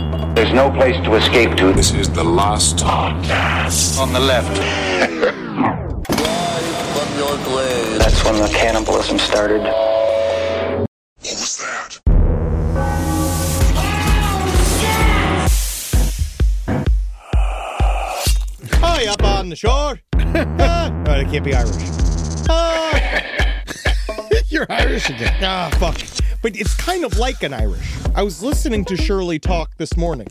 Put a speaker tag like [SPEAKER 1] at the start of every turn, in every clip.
[SPEAKER 1] There's no place to escape to.
[SPEAKER 2] This is the last podcast.
[SPEAKER 1] On the left. That's when the cannibalism started.
[SPEAKER 2] What was that?
[SPEAKER 3] Hi, up on the shore. Oh, it can't be Irish.
[SPEAKER 4] You're Irish again.
[SPEAKER 3] Ah, fuck. But it's kind of like an Irish. I was listening to Shirley talk this morning.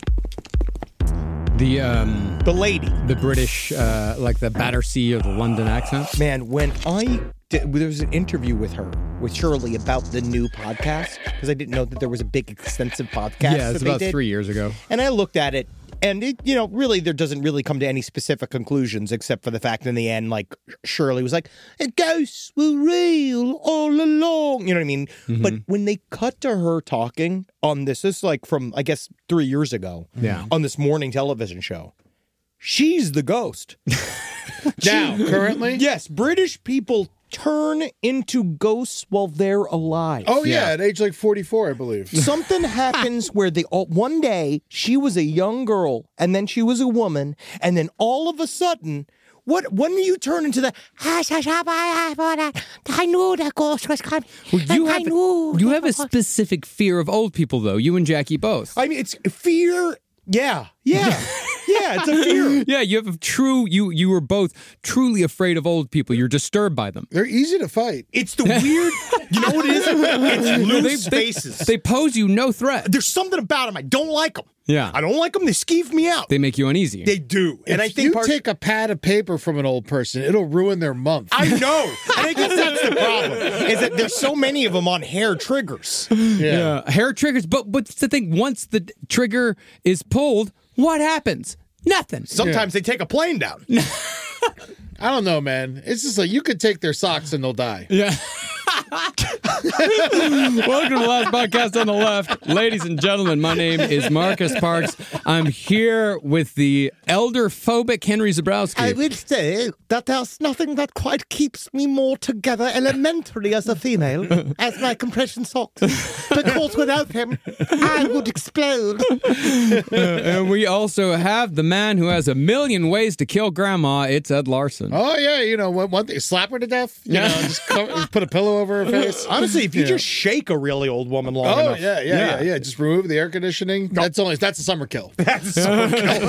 [SPEAKER 3] The lady.
[SPEAKER 5] The British, like the Battersea or the London accent.
[SPEAKER 3] Man, when there was an interview with her, with Shirley, about the new podcast, because I didn't know that there was a big, extensive podcast.
[SPEAKER 5] Yeah, it's about 3 years ago.
[SPEAKER 3] And I looked at it, and it, really, there doesn't really come to any specific conclusions, except for the fact in the end, like, Shirley was like, ghosts were real all along. You know what I mean? Mm-hmm. But when they cut to her talking on this is like from, I guess, 3 years ago, on this morning television show, she's the ghost.
[SPEAKER 4] Now, currently?
[SPEAKER 3] Yes, British people turn into ghosts while they're alive.
[SPEAKER 4] Oh, yeah, at age like 44, I believe.
[SPEAKER 3] Something happens where one day she was a young girl and then she was a woman, and then all of a sudden, when you turn into the I knew the ghost was coming.
[SPEAKER 5] Well, you have a specific fear of old people, though. You and Jackie both.
[SPEAKER 3] I mean, it's fear. Yeah. Yeah, it's a fear.
[SPEAKER 5] Yeah, you have you were both truly afraid of old people. You're disturbed by them.
[SPEAKER 4] They're easy to fight.
[SPEAKER 3] It's the weird, you know what it is? It's loose faces.
[SPEAKER 5] They pose you no threat.
[SPEAKER 3] There's something about them. I don't like them.
[SPEAKER 5] Yeah.
[SPEAKER 3] I don't like them. They skeeve me out.
[SPEAKER 5] They make you uneasy.
[SPEAKER 3] They do.
[SPEAKER 4] And I think you take a pad of paper from an old person, it'll ruin their month.
[SPEAKER 3] I know. And I guess that's the problem, is that there's so many of them on hair triggers.
[SPEAKER 5] Yeah. Hair triggers. But what's the thing? Once the trigger is pulled, what happens? Nothing.
[SPEAKER 3] Sometimes they take a plane down.
[SPEAKER 4] I don't know, man. It's just like you could take their socks and they'll die.
[SPEAKER 5] Yeah. Welcome to the last podcast on the left. Ladies and gentlemen, my name is Marcus Parks. I'm here with the elder-phobic Henry Zebrowski.
[SPEAKER 3] I will say that there's nothing that quite keeps me more together elementary as a female as my compression socks. Because without them, I would explode.
[SPEAKER 5] And we also have the man who has a million ways to kill grandma. It's Ed Larson.
[SPEAKER 4] Oh, yeah. One thing, slap her to death. Just put a pillow over her face.
[SPEAKER 3] Honestly, if you just shake a really old woman long enough.
[SPEAKER 4] Yeah. Just remove the air conditioning. That's a summer kill.
[SPEAKER 3] That's a summer kill.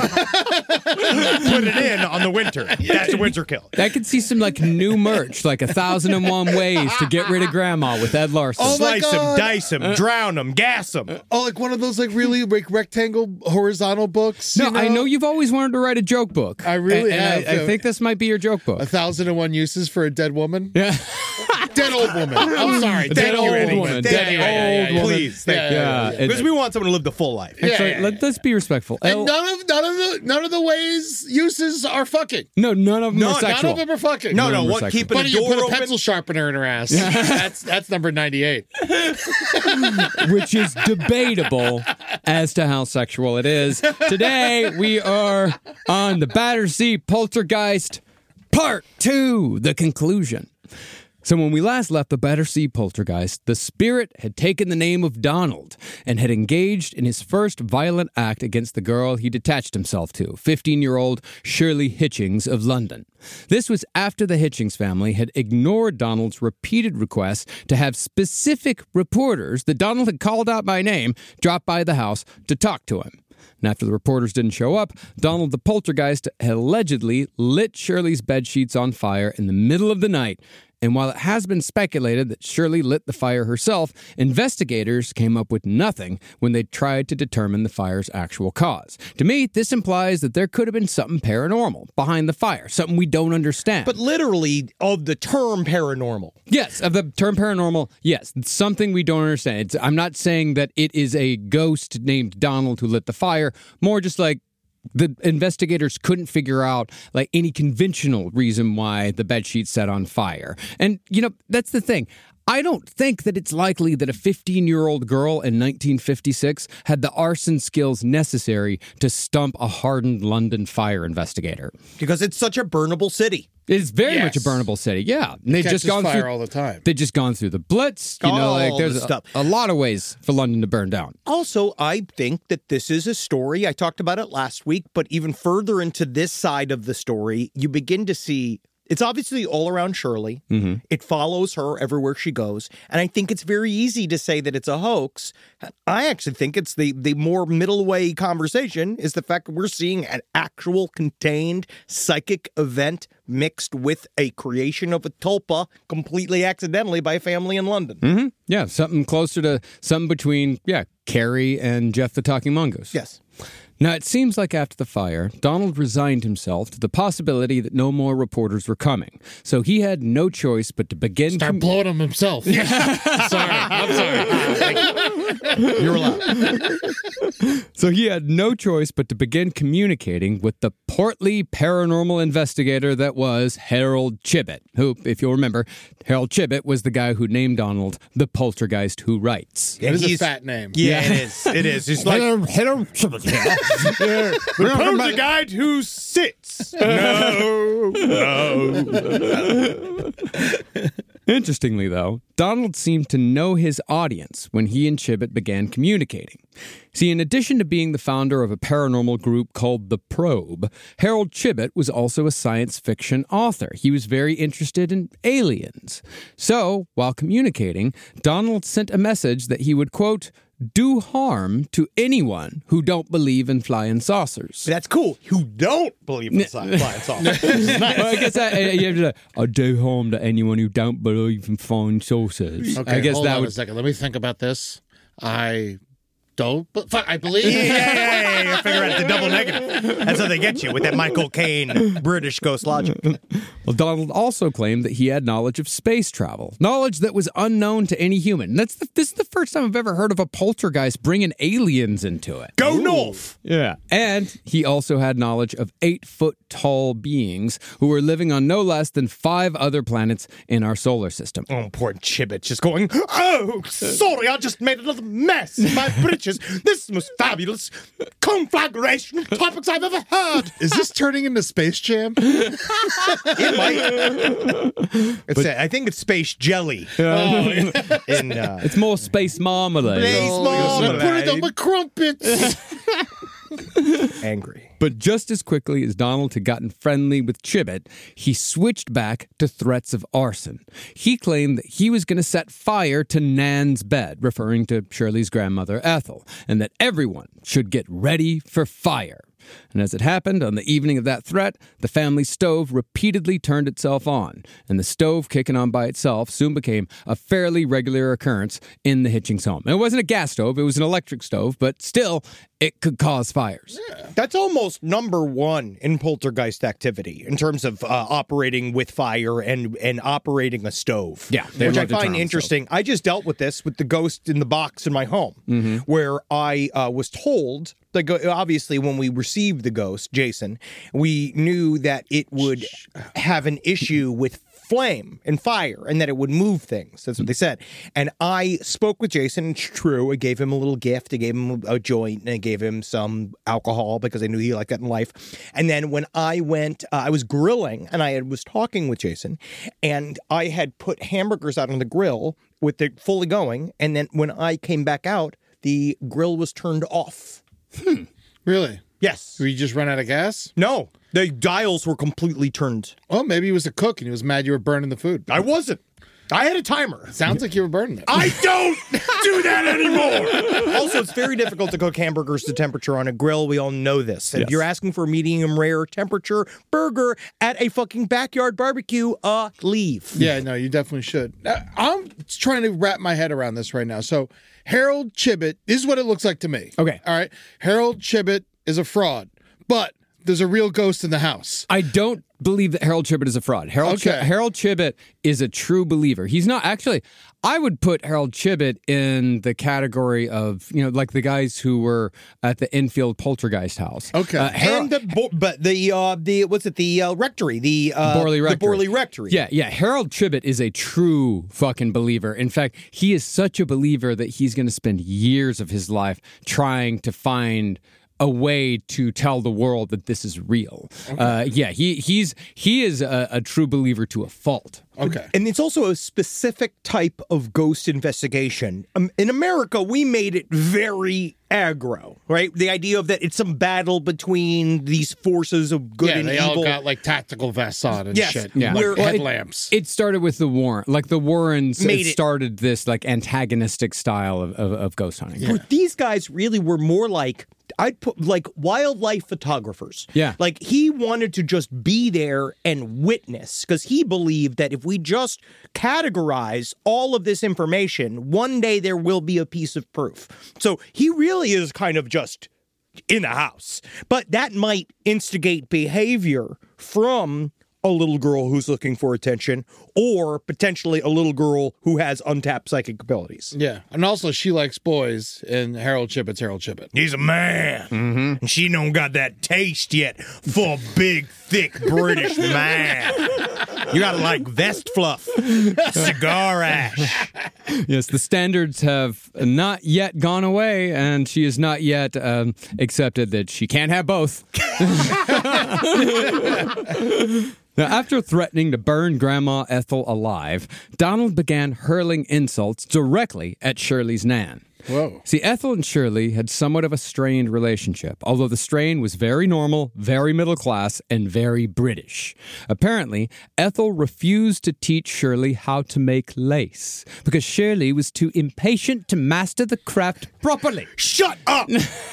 [SPEAKER 3] Put it in on the winter. That's a winter kill.
[SPEAKER 5] I could see some new merch, like 1,001 ways to get rid of grandma with Ed Larson.
[SPEAKER 3] Slice him, dice him, drown him, gas him.
[SPEAKER 4] Oh, like one of those really rectangle horizontal books.
[SPEAKER 5] No, I know you've always wanted to write a joke book.
[SPEAKER 4] I really have.
[SPEAKER 5] I think this might be your joke book.
[SPEAKER 4] 1,001 uses for a dead woman.
[SPEAKER 5] Yeah.
[SPEAKER 4] Dead old woman. I'm sorry.
[SPEAKER 5] Dead old woman.
[SPEAKER 3] Dead old woman. Please. Because we want someone to live the full life.
[SPEAKER 5] Let's be respectful.
[SPEAKER 4] And none of the ways uses are fucking.
[SPEAKER 5] No, none of them are sexual.
[SPEAKER 4] None of them are fucking.
[SPEAKER 3] No. Keeping a door
[SPEAKER 4] open.
[SPEAKER 3] open.
[SPEAKER 4] A pencil sharpener in her ass. That's number 98.
[SPEAKER 5] Which is debatable as to how sexual it is. Today we are on the Battersea Poltergeist Part 2, the conclusion. So when we last left the Battersea Poltergeist, the spirit had taken the name of Donald and had engaged in his first violent act against the girl he detached himself to, 15-year-old Shirley Hitchings of London. This was after the Hitchings family had ignored Donald's repeated requests to have specific reporters that Donald had called out by name drop by the house to talk to him. And after the reporters didn't show up, Donald the Poltergeist had allegedly lit Shirley's bedsheets on fire in the middle of the night. And while it has been speculated that Shirley lit the fire herself, investigators came up with nothing when they tried to determine the fire's actual cause. To me, this implies that there could have been something paranormal behind the fire, something we don't understand.
[SPEAKER 3] But literally, of the term paranormal.
[SPEAKER 5] Yes, of the term paranormal, yes, it's something we don't understand. I'm not saying that it is a ghost named Donald who lit the fire, more just like the investigators couldn't figure out any conventional reason why the bedsheet set on fire. And, that's the thing. I don't think that it's likely that a 15-year-old girl in 1956 had the arson skills necessary to stump a hardened London fire investigator.
[SPEAKER 3] Because it's such a burnable city.
[SPEAKER 5] It's very
[SPEAKER 4] Yes.
[SPEAKER 5] much a burnable city, yeah. And they've
[SPEAKER 4] Catches
[SPEAKER 5] just gone
[SPEAKER 4] fire
[SPEAKER 5] through
[SPEAKER 4] all the time.
[SPEAKER 5] They've just gone through the Blitz. You know,
[SPEAKER 3] All
[SPEAKER 5] like there's
[SPEAKER 3] the stuff.
[SPEAKER 5] a lot of ways for London to burn down.
[SPEAKER 3] Also, I think that this is a story. I talked about it last week, but even further into this side of the story, you begin to see it's obviously all around Shirley. It follows her everywhere she goes. And I think it's very easy to say that it's a hoax. I actually think it's the more middle way conversation is the fact that we're seeing an actual contained psychic event mixed with a creation of a tulpa completely accidentally by a family in London.
[SPEAKER 5] Yeah, something closer to something between, Carrie and Jeff the Talking Mongoose.
[SPEAKER 3] Yes.
[SPEAKER 5] Now, it seems like after the fire, Donald resigned himself to the possibility that no more reporters were coming. So he had no choice but to begin...
[SPEAKER 4] Start blowing him himself. Sorry. I'm sorry.
[SPEAKER 3] You're allowed.
[SPEAKER 5] So he had no choice but to begin communicating with the portly paranormal investigator that was Harold Chibbett, who, if you'll remember, Harold Chibbett was the guy who named Donald the poltergeist who writes.
[SPEAKER 4] It is a
[SPEAKER 3] He's-
[SPEAKER 4] fat name.
[SPEAKER 3] Yeah, it is. It is. It's like the guide who sits. No.
[SPEAKER 5] Interestingly, though, Donald seemed to know his audience when he and Chibbett began communicating. See, in addition to being the founder of a paranormal group called The Probe, Harold Chibbett was also a science fiction author. He was very interested in aliens. So, while communicating, Donald sent a message that he would, quote, do harm to anyone who don't believe in flying saucers.
[SPEAKER 3] That's cool. Who don't believe in flying saucers.
[SPEAKER 5] Well, I guess you have to I do harm to anyone who don't believe in flying saucers.
[SPEAKER 4] Okay,
[SPEAKER 5] I guess
[SPEAKER 4] hold
[SPEAKER 5] that
[SPEAKER 4] on
[SPEAKER 5] would
[SPEAKER 4] a second. Let me think about this. I don't, but I believe.
[SPEAKER 3] Yeah. Figure out the double negative. That's how they get you with that Michael Caine British ghost logic.
[SPEAKER 5] Well, Donald also claimed that he had knowledge of space travel, knowledge that was unknown to any human. This is the first time I've ever heard of a poltergeist bringing aliens into it.
[SPEAKER 3] Go north.
[SPEAKER 5] Yeah. And he also had knowledge of 8-foot-tall beings who were living on no less than 5 other planets in our solar system.
[SPEAKER 3] Oh, poor Chibbett just going, oh, sorry, I just made another mess in my britches. This is the most fabulous conflagration of topics I've ever heard.
[SPEAKER 4] Is this turning into Space Jam?
[SPEAKER 3] It might. I think it's space jelly.
[SPEAKER 5] It's more space marmalade.
[SPEAKER 3] Space marmalade.
[SPEAKER 4] Put it on my crumpets.
[SPEAKER 3] Angry.
[SPEAKER 5] But just as quickly as Donald had gotten friendly with Chibbett, he switched back to threats of arson. He claimed that he was going to set fire to Nan's bed, referring to Shirley's grandmother, Ethel, and that everyone should get ready for fire. And as it happened, on the evening of that threat, the family stove repeatedly turned itself on, and the stove kicking on by itself soon became a fairly regular occurrence in the Hitchings home. And it wasn't a gas stove, it was an electric stove, but still, it could cause fires.
[SPEAKER 3] That's almost number one in poltergeist activity in terms of operating with fire and operating a stove.
[SPEAKER 5] Yeah, they
[SPEAKER 3] which I
[SPEAKER 5] love to turn
[SPEAKER 3] find
[SPEAKER 5] on
[SPEAKER 3] interesting. I just dealt with this with the ghost in the box in my home, where I was told, like, obviously when we received the ghost, Jason, we knew that it would have an issue with flame and fire and that it would move things. That's what they said. And I spoke with Jason. It's true. I gave him a little gift. I gave him a joint and I gave him some alcohol because I knew he liked that in life. And then when I went, I was grilling and I was talking with Jason and I had put hamburgers out on the grill with it fully going. And then when I came back out, the grill was turned off.
[SPEAKER 4] Really?
[SPEAKER 3] Yes.
[SPEAKER 4] We just run out of gas?
[SPEAKER 3] No. The dials were completely turned.
[SPEAKER 4] Oh, maybe he was a cook and he was mad you were burning the food.
[SPEAKER 3] I wasn't. I had a timer.
[SPEAKER 4] Sounds like you were burning it.
[SPEAKER 3] I don't do that anymore. Also, it's very difficult to cook hamburgers to temperature on a grill. We all know this. And if you're asking for a medium rare temperature burger at a fucking backyard barbecue, leave.
[SPEAKER 4] Yeah, no, you definitely should. I'm trying to wrap my head around this right now. So, Harold Chibbett, this is what it looks like to me.
[SPEAKER 5] Okay.
[SPEAKER 4] All right. Harold Chibbett is a fraud, but there's a real ghost in the house.
[SPEAKER 5] I don't believe that Harold Chibbett is a fraud. Harold Chibbett is a true believer. He's not actually. I would put Harold Chibbett in the category of, like the guys who were at the Enfield Poltergeist house.
[SPEAKER 4] Okay.
[SPEAKER 3] And the rectory, the
[SPEAKER 5] Borley Rectory.
[SPEAKER 3] The Borley Rectory.
[SPEAKER 5] Yeah. Harold Chibbett is a true fucking believer. In fact, he is such a believer that he's going to spend years of his life trying to find a way to tell the world that this is real. Okay. He is a true believer to a fault.
[SPEAKER 4] Okay.
[SPEAKER 3] And it's also a specific type of ghost investigation. In America, we made it very aggro, right? The idea of that it's some battle between these forces of good and
[SPEAKER 4] they
[SPEAKER 3] evil.
[SPEAKER 4] all got like tactical vests on and shit.
[SPEAKER 5] Yeah.
[SPEAKER 4] Like headlamps.
[SPEAKER 5] It started with the Warren. Like the Warrens started this like antagonistic style of ghost hunting.
[SPEAKER 3] Yeah. But these guys really were more like, I'd put like wildlife photographers.
[SPEAKER 5] Yeah.
[SPEAKER 3] Like he wanted to just be there and witness because he believed that if we just categorize all of this information, one day there will be a piece of proof. So he really is kind of just in the house. But that might instigate behavior from a little girl who's looking for attention or potentially a little girl who has untapped psychic abilities.
[SPEAKER 4] Yeah. And also she likes boys and Harold Chibbett's Harold Chibbett.
[SPEAKER 3] He's a man. Mm-hmm. And she don't got that taste yet for a big, thick British man. You gotta like vest fluff, cigar ash.
[SPEAKER 5] Yes, the standards have not yet gone away, and she has not yet accepted that she can't have both. Now, after threatening to burn Grandma Ethel alive, Donald began hurling insults directly at Shirley's Nan.
[SPEAKER 4] Whoa.
[SPEAKER 5] See, Ethel and Shirley had somewhat of a strained relationship, although the strain was very normal, very middle class, and very British. Apparently, Ethel refused to teach Shirley how to make lace because Shirley was too impatient to master the craft properly.
[SPEAKER 3] Shut up!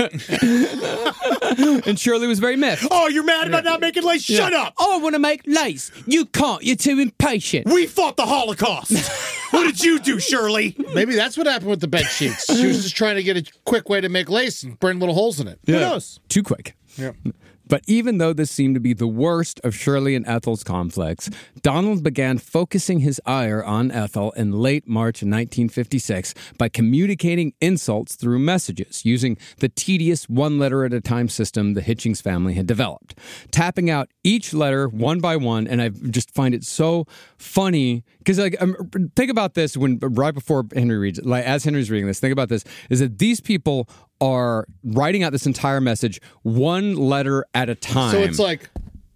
[SPEAKER 5] And Shirley was very miffed.
[SPEAKER 3] Oh, you're mad about not making lace? Shut up!
[SPEAKER 5] Oh, I want to make lace. You can't. You're too impatient.
[SPEAKER 3] We fought the Holocaust. What did you do, Shirley?
[SPEAKER 4] Maybe that's what happened with the bed sheets. She was just trying to get a quick way to make lace and burn little holes in it.
[SPEAKER 5] Yeah.
[SPEAKER 3] Who knows?
[SPEAKER 5] Too quick.
[SPEAKER 4] Yeah.
[SPEAKER 5] But even though this seemed to be the worst of Shirley and Ethel's conflicts, Donald began focusing his ire on Ethel in late March of 1956 by communicating insults through messages using the tedious one-letter-at-a-time system the Hitchings family had developed. Tapping out each letter one by one, and I just find it so funny because think about this when right before Henry reads it, like as Henry's reading this, think about this, is that these people are writing out this entire message one letter at a time.
[SPEAKER 4] So it's like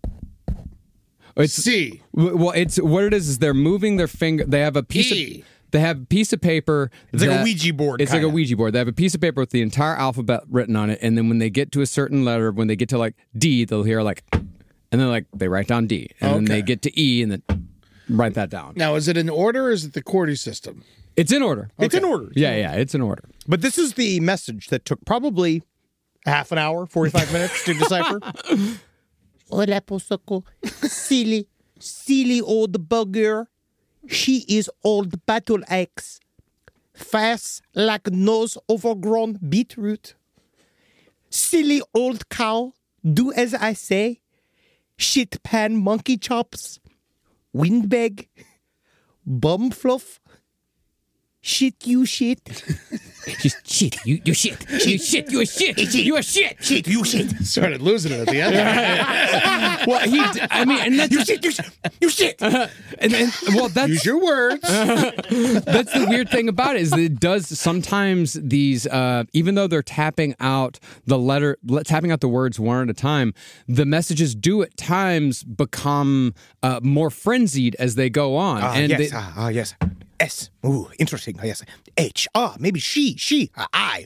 [SPEAKER 4] C.
[SPEAKER 5] Well, it's what it is they're moving their finger. They have a piece
[SPEAKER 4] E.
[SPEAKER 5] of they have a piece of paper.
[SPEAKER 3] It's like a Ouija board.
[SPEAKER 5] It's like a Ouija board. They have a piece of paper with the entire alphabet written on it, and then when they get to a certain letter, when they get to like D, they'll hear like, and then like they write down D, and then they get to E, and then write that down.
[SPEAKER 4] Now, is it in order or is it the QWERTY system?
[SPEAKER 5] It's in order.
[SPEAKER 3] It's in order.
[SPEAKER 5] Yeah, it's in order.
[SPEAKER 3] But this is the message that took probably half an hour, 45 minutes to decipher. Hola, Posoco. Silly old bugger. She is old battle axe. Fast like nose overgrown beetroot. Silly old cow. Do as I say. Shit pan monkey chops. Windbag. Bum fluff. Shit, you shit.
[SPEAKER 5] Just shit. You shit. You shit. You a shit. You a shit.
[SPEAKER 3] Shit, you shit.
[SPEAKER 4] Started losing it at the end.
[SPEAKER 5] Well, and that's
[SPEAKER 3] You shit, you shit.
[SPEAKER 5] that's
[SPEAKER 4] Use your words.
[SPEAKER 5] That's the weird thing about it is that it does sometimes these even though they're tapping out the words one at a time, the messages do at times become more frenzied as they go on.
[SPEAKER 3] Yes. Yes. S. Ooh, interesting. Yes. H. Maybe she. I.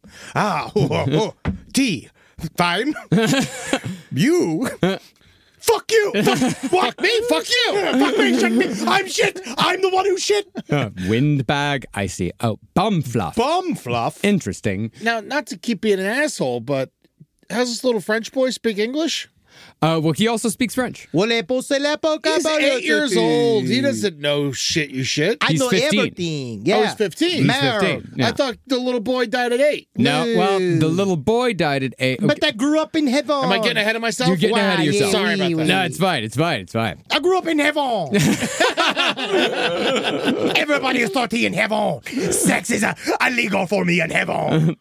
[SPEAKER 3] T. Fine. You. Fuck you. Fuck me. Fuck you. Fuck me. Shit me. I'm shit. I'm the one who shit.
[SPEAKER 5] Windbag. I see. Oh, bum fluff.
[SPEAKER 3] Bum fluff.
[SPEAKER 5] Interesting.
[SPEAKER 4] Now, not to keep being an asshole, but how's this little French boy speak English?
[SPEAKER 5] Well, he also speaks French.
[SPEAKER 4] He's 8 years old. He doesn't know shit, you shit.
[SPEAKER 3] I
[SPEAKER 5] He's
[SPEAKER 3] know
[SPEAKER 5] 15.
[SPEAKER 3] everything. Yeah.
[SPEAKER 4] Oh, he's 15.
[SPEAKER 5] He's 15. Yeah.
[SPEAKER 4] I thought the little boy died at 8.
[SPEAKER 5] No, well, the little boy died at 8.
[SPEAKER 3] But I grew up in heaven.
[SPEAKER 4] Am I getting ahead of myself?
[SPEAKER 5] You're getting ahead of yourself.
[SPEAKER 4] Sorry about that.
[SPEAKER 5] No, it's fine. It's fine. It's fine.
[SPEAKER 3] I grew up in heaven. Everybody is salty in heaven. Sex is illegal for me in heaven.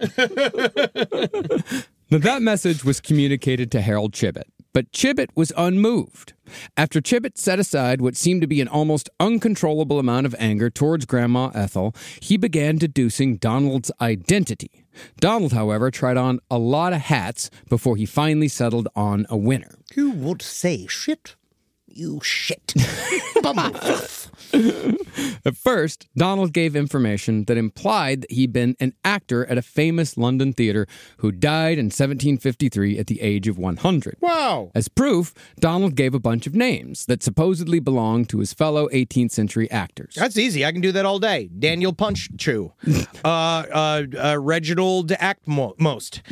[SPEAKER 5] Now, that message was communicated to Harold Chibbett, but Chibbett was unmoved. After Chibbett set aside what seemed to be an almost uncontrollable amount of anger towards Grandma Ethel, he began deducing Donald's identity. Donald, however, tried on a lot of hats before he finally settled on a winner.
[SPEAKER 3] Who would say shit? You shit. Bumblefuff.
[SPEAKER 5] At first, Donald gave information that implied that he'd been an actor at a famous London theater who died in 1753 at the age of 100.
[SPEAKER 4] Wow.
[SPEAKER 5] As proof, Donald gave a bunch of names that supposedly belonged to his fellow 18th century actors.
[SPEAKER 3] That's easy. I can do that all day. Daniel Punch Chew. Reginald Act Most.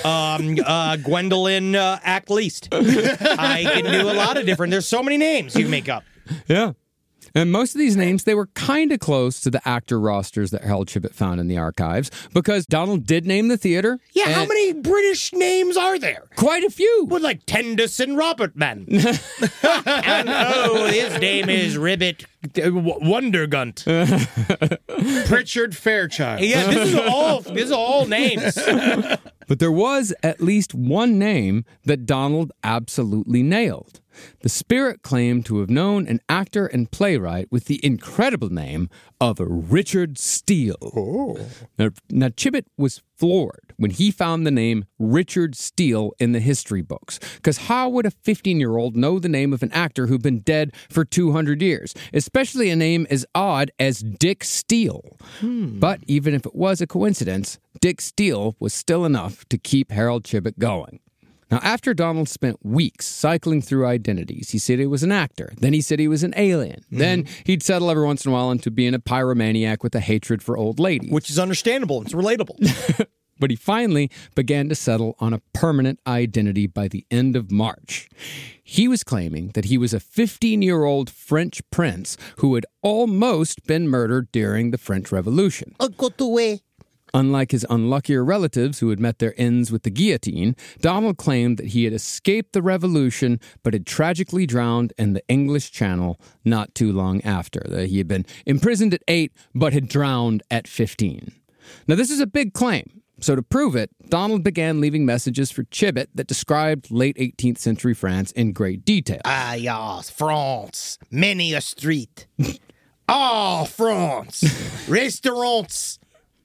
[SPEAKER 3] Gwendolyn Act Least. I can do a lot of different. There's so many names you can make up.
[SPEAKER 5] Yeah. And most of these names, they were kind of close to the actor rosters that Harold Chibbett found in the archives, because Donald did name the theater.
[SPEAKER 3] Yeah, how many British names are there?
[SPEAKER 5] Quite a few.
[SPEAKER 3] Well, like Tennyson Robertman. And his name is Ribbit Wondergunt.
[SPEAKER 4] Pritchard Fairchild.
[SPEAKER 3] Yeah, this is all names.
[SPEAKER 5] But there was at least one name that Donald absolutely nailed. The Spirit claimed to have known an actor and playwright with the incredible name of Richard Steele.
[SPEAKER 3] Oh.
[SPEAKER 5] Now, Chibbett was floored when he found the name Richard Steele in the history books. Because how would a 15-year-old know the name of an actor who'd been dead for 200 years? Especially a name as odd as Dick Steele. But even if it was a coincidence, Dick Steele was still enough to keep Harold Chibbett going. Now, after Donald spent weeks cycling through identities, he said he was an actor. Then he said he was an alien. Then he'd settle every once in a while into being a pyromaniac with a hatred for old ladies.
[SPEAKER 3] Which is understandable. It's relatable.
[SPEAKER 5] But he finally began to settle on a permanent identity by the end of March. He was claiming that he was a 15-year-old French prince who had almost been murdered during the French Revolution. Unlike his unluckier relatives who had met their ends with the guillotine, Donald claimed that he had escaped the revolution but had tragically drowned in the English Channel not too long after. That he had been imprisoned at 8 but had drowned at 15. Now, this is a big claim. So to prove it, Donald began leaving messages for Chibbett that described late 18th century France in great detail.
[SPEAKER 3] Ah, yes, France. Many a street. Ah, France. Restaurants.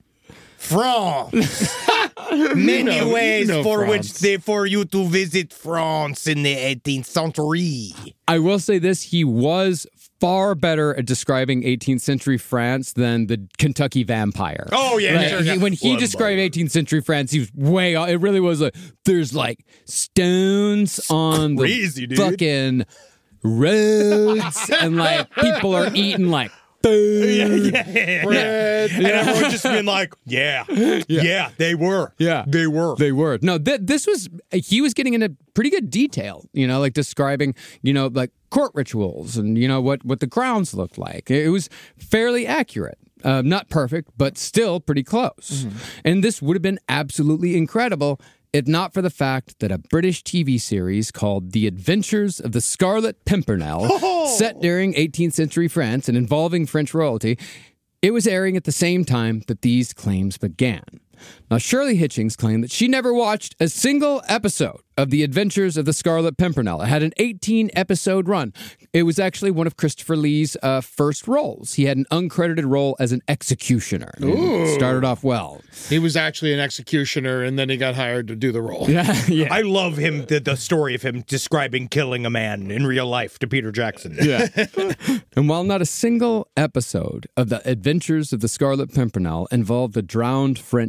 [SPEAKER 3] France. Many ways for
[SPEAKER 4] France.
[SPEAKER 3] for you to visit France in the 18th century.
[SPEAKER 5] I will say this, he was far better at describing 18th century France than the Kentucky Vampire.
[SPEAKER 3] Oh, yeah.
[SPEAKER 5] Like,
[SPEAKER 3] sure, yeah.
[SPEAKER 5] when he described 18th century France, he was way off. It really was like, there's like stones on
[SPEAKER 3] crazy,
[SPEAKER 5] the
[SPEAKER 3] dude.
[SPEAKER 5] fucking roads, and like people are eating like food.
[SPEAKER 3] Bread. And everyone just been like, yeah, they were.
[SPEAKER 5] Yeah.
[SPEAKER 3] They were.
[SPEAKER 5] They were. No, this was, he was getting into pretty good detail, like describing, like court rituals and, what the grounds looked like. It was fairly accurate. Not perfect, but still pretty close. And this would have been absolutely incredible if not for the fact that a British TV series called The Adventures of the Scarlet Pimpernel, set during 18th century France and involving French royalty, it was airing at the same time that these claims began. Now, Shirley Hitchings claimed that she never watched a single episode of The Adventures of the Scarlet Pimpernel. It had an 18-episode run. It was actually one of Christopher Lee's first roles. He had an uncredited role as an executioner. Started off well.
[SPEAKER 4] He was actually an executioner, and then he got hired to do the role.
[SPEAKER 5] Yeah.
[SPEAKER 3] I love him, the story of him describing killing a man in real life to Peter Jackson.
[SPEAKER 5] Yeah. And while not a single episode of The Adventures of the Scarlet Pimpernel involved a drowned French prince,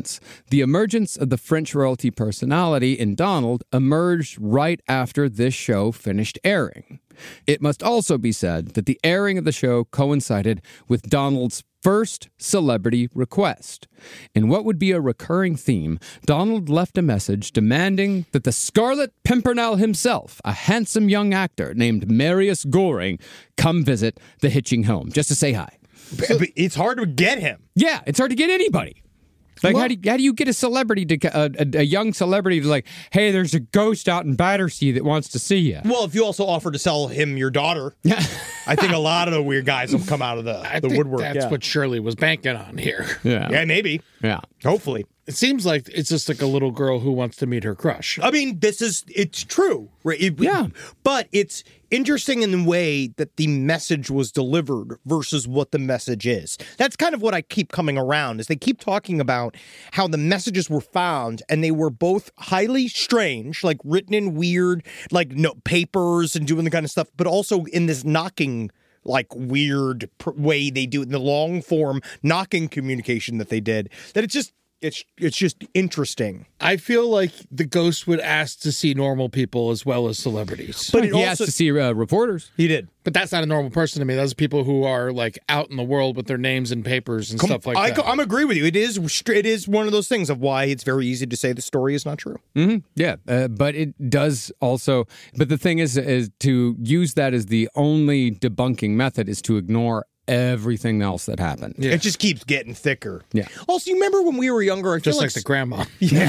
[SPEAKER 5] sense, the emergence of the French royalty personality in Donald emerged right after this show finished airing. It must also be said that the airing of the show coincided with Donald's first celebrity request. In what would be a recurring theme, Donald left a message demanding that the Scarlet Pimpernel himself, a handsome young actor named Marius Goring, come visit the Hitching home just to say hi.
[SPEAKER 3] But it's hard to get him.
[SPEAKER 5] Yeah, it's hard to get anybody. Like, how do you get a celebrity to a young celebrity to like, hey, there's a ghost out in Battersea that wants to see you?
[SPEAKER 3] Well, if you also offer to sell him your daughter, I think a lot of the weird guys will come out of the woodwork.
[SPEAKER 4] That's what Shirley was banking on here.
[SPEAKER 3] Yeah, maybe.
[SPEAKER 5] Yeah.
[SPEAKER 3] Hopefully.
[SPEAKER 4] It seems like it's just like a little girl who wants to meet her crush.
[SPEAKER 3] I mean, it's true. Right?
[SPEAKER 5] Yeah.
[SPEAKER 3] But it's interesting in the way that the message was delivered versus what the message is. That's kind of what I keep coming around, is they keep talking about how the messages were found and they were both highly strange, like written in weird, like papers and doing the kind of stuff, but also in this knocking, like weird way they do it in the long form knocking communication that they did, that it's just interesting.
[SPEAKER 4] I feel like the ghost would ask to see normal people as well as celebrities.
[SPEAKER 5] But he asked to see reporters.
[SPEAKER 3] He did.
[SPEAKER 4] But that's not a normal person to me. Those are people who are like out in the world with their names and papers and stuff like that.
[SPEAKER 3] I'm agree with you. It is one of those things of why it's very easy to say the story is not true.
[SPEAKER 5] Mm-hmm. Yeah, but it does also. But the thing is to use that as the only debunking method is to ignore everything else that happened.
[SPEAKER 3] Yeah. It just keeps getting thicker.
[SPEAKER 5] Yeah.
[SPEAKER 3] Also, you remember when we were younger? I feel
[SPEAKER 4] just like the grandma.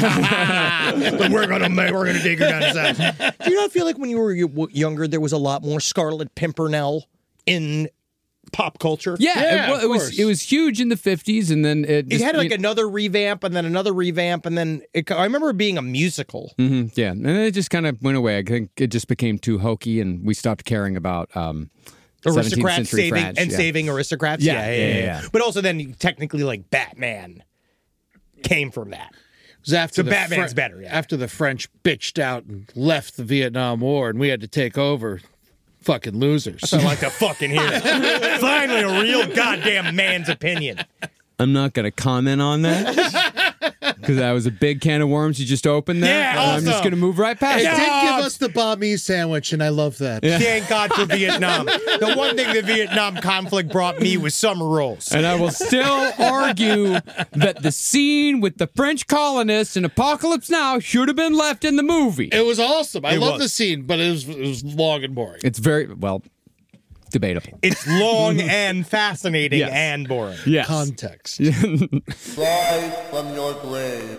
[SPEAKER 3] Yeah. we're gonna take her down the side. Do you not feel like when you were younger there was a lot more Scarlet Pimpernel in pop culture?
[SPEAKER 5] Yeah, it was huge in the 50s, and then it
[SPEAKER 3] had like another revamp, and then another revamp, and then I remember it being a musical.
[SPEAKER 5] Mm-hmm, yeah, and then it just kind of went away. I think it just became too hokey, and we stopped caring about.
[SPEAKER 3] Aristocrats saving aristocrats.
[SPEAKER 5] Yeah.
[SPEAKER 3] But also then technically like Batman came from that.
[SPEAKER 4] It was after
[SPEAKER 3] Batman's better. Yeah.
[SPEAKER 4] After the French bitched out and left the Vietnam War and we had to take over. Fucking losers.
[SPEAKER 3] I like to fucking hear it. Finally a real goddamn man's opinion.
[SPEAKER 5] I'm not going to comment on that. Because that was a big can of worms you just opened there.
[SPEAKER 3] Yeah, awesome.
[SPEAKER 5] I'm just going to move right past
[SPEAKER 4] it.
[SPEAKER 5] it.
[SPEAKER 4] It did give us the banh mi sandwich, and I love that.
[SPEAKER 3] Yeah. Thank God for Vietnam. The one thing the Vietnam conflict brought me was summer rolls.
[SPEAKER 5] And I will still argue that the scene with the French colonists in Apocalypse Now should have been left in the movie.
[SPEAKER 4] It was awesome. I love the scene, but it was long and boring.
[SPEAKER 5] It's very, debatable.
[SPEAKER 3] It's long and fascinating and boring.
[SPEAKER 5] Yes.
[SPEAKER 4] Context.
[SPEAKER 2] Rise from your grave.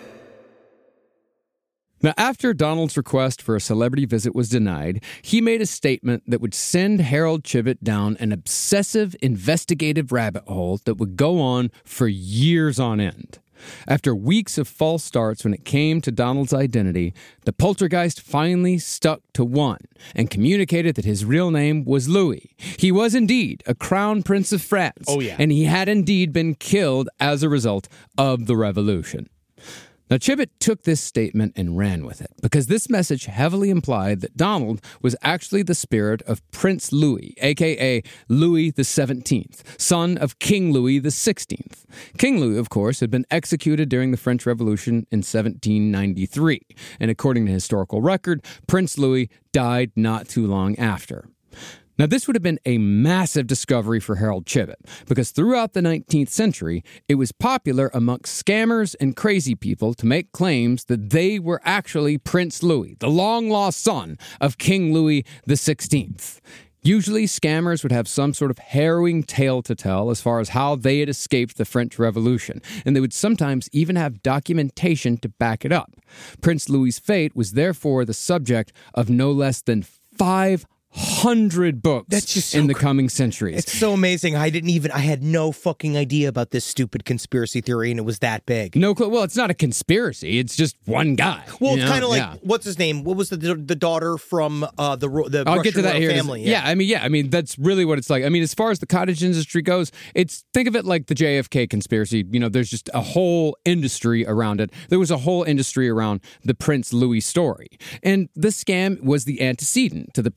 [SPEAKER 5] Now, after Donald's request for a celebrity visit was denied, he made a statement that would send Harold Chibbett down an obsessive investigative rabbit hole that would go on for years on end. After weeks of false starts when it came to Donald's identity, the poltergeist finally stuck to one and communicated that his real name was Louis. He was indeed a crown prince of France.
[SPEAKER 3] Oh, yeah.
[SPEAKER 5] And he had indeed been killed as a result of the revolution. Now, Chibbett took this statement and ran with it because this message heavily implied that Donald was actually the spirit of Prince Louis, a.k.a. Louis XVII, son of King Louis XVI. King Louis, of course, had been executed during the French Revolution in 1793, and according to historical record, Prince Louis died not too long after. Now, this would have been a massive discovery for Harold Chibbett, because throughout the 19th century, it was popular amongst scammers and crazy people to make claims that they were actually Prince Louis, the long-lost son of King Louis XVI. Usually, scammers would have some sort of harrowing tale to tell as far as how they had escaped the French Revolution, and they would sometimes even have documentation to back it up. Prince Louis's fate was therefore the subject of no less than 500 books in the coming centuries.
[SPEAKER 3] It's so amazing. I had no fucking idea about this stupid conspiracy theory, and it was that big.
[SPEAKER 5] No clue. Well, it's not a conspiracy. It's just one guy.
[SPEAKER 3] Well, it's kind of like, what's his name? What was the daughter from the
[SPEAKER 5] I'll get to that here.
[SPEAKER 3] family?
[SPEAKER 5] I mean, that's really what it's like. I mean, as far as the cottage industry goes, think of it like the JFK conspiracy. You know, there's just a whole industry around it. There was a whole industry around the Prince Louis story. And the scam was the antecedent to the Princess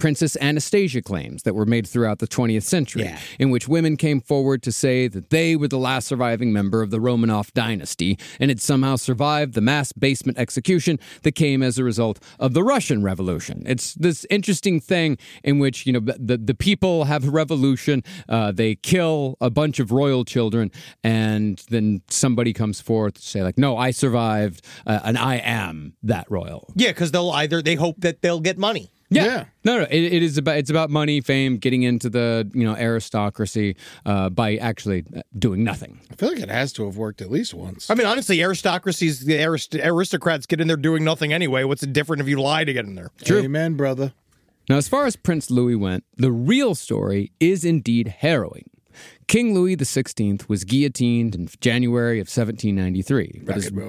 [SPEAKER 5] Anastasia claims that were made throughout the 20th century, in which women came forward to say that they were the last surviving member of the Romanov dynasty and had somehow survived the mass basement execution that came as a result of the Russian Revolution. It's this interesting thing in which, the people have a revolution, they kill a bunch of royal children, and then somebody comes forth to say, like, no, I survived, and I am that royal.
[SPEAKER 3] Yeah, because they hope that they'll get money.
[SPEAKER 5] Yeah. No. It's about money, fame, getting into the aristocracy by actually doing nothing.
[SPEAKER 4] I feel like it has to have worked at least once.
[SPEAKER 3] I mean, honestly, the aristocrats get in there doing nothing anyway. What's it different if you lie to get in there?
[SPEAKER 5] True.
[SPEAKER 4] Amen, brother.
[SPEAKER 5] Now, as far as Prince Louis went, the real story is indeed harrowing. King Louis XVI was guillotined in January of 1793.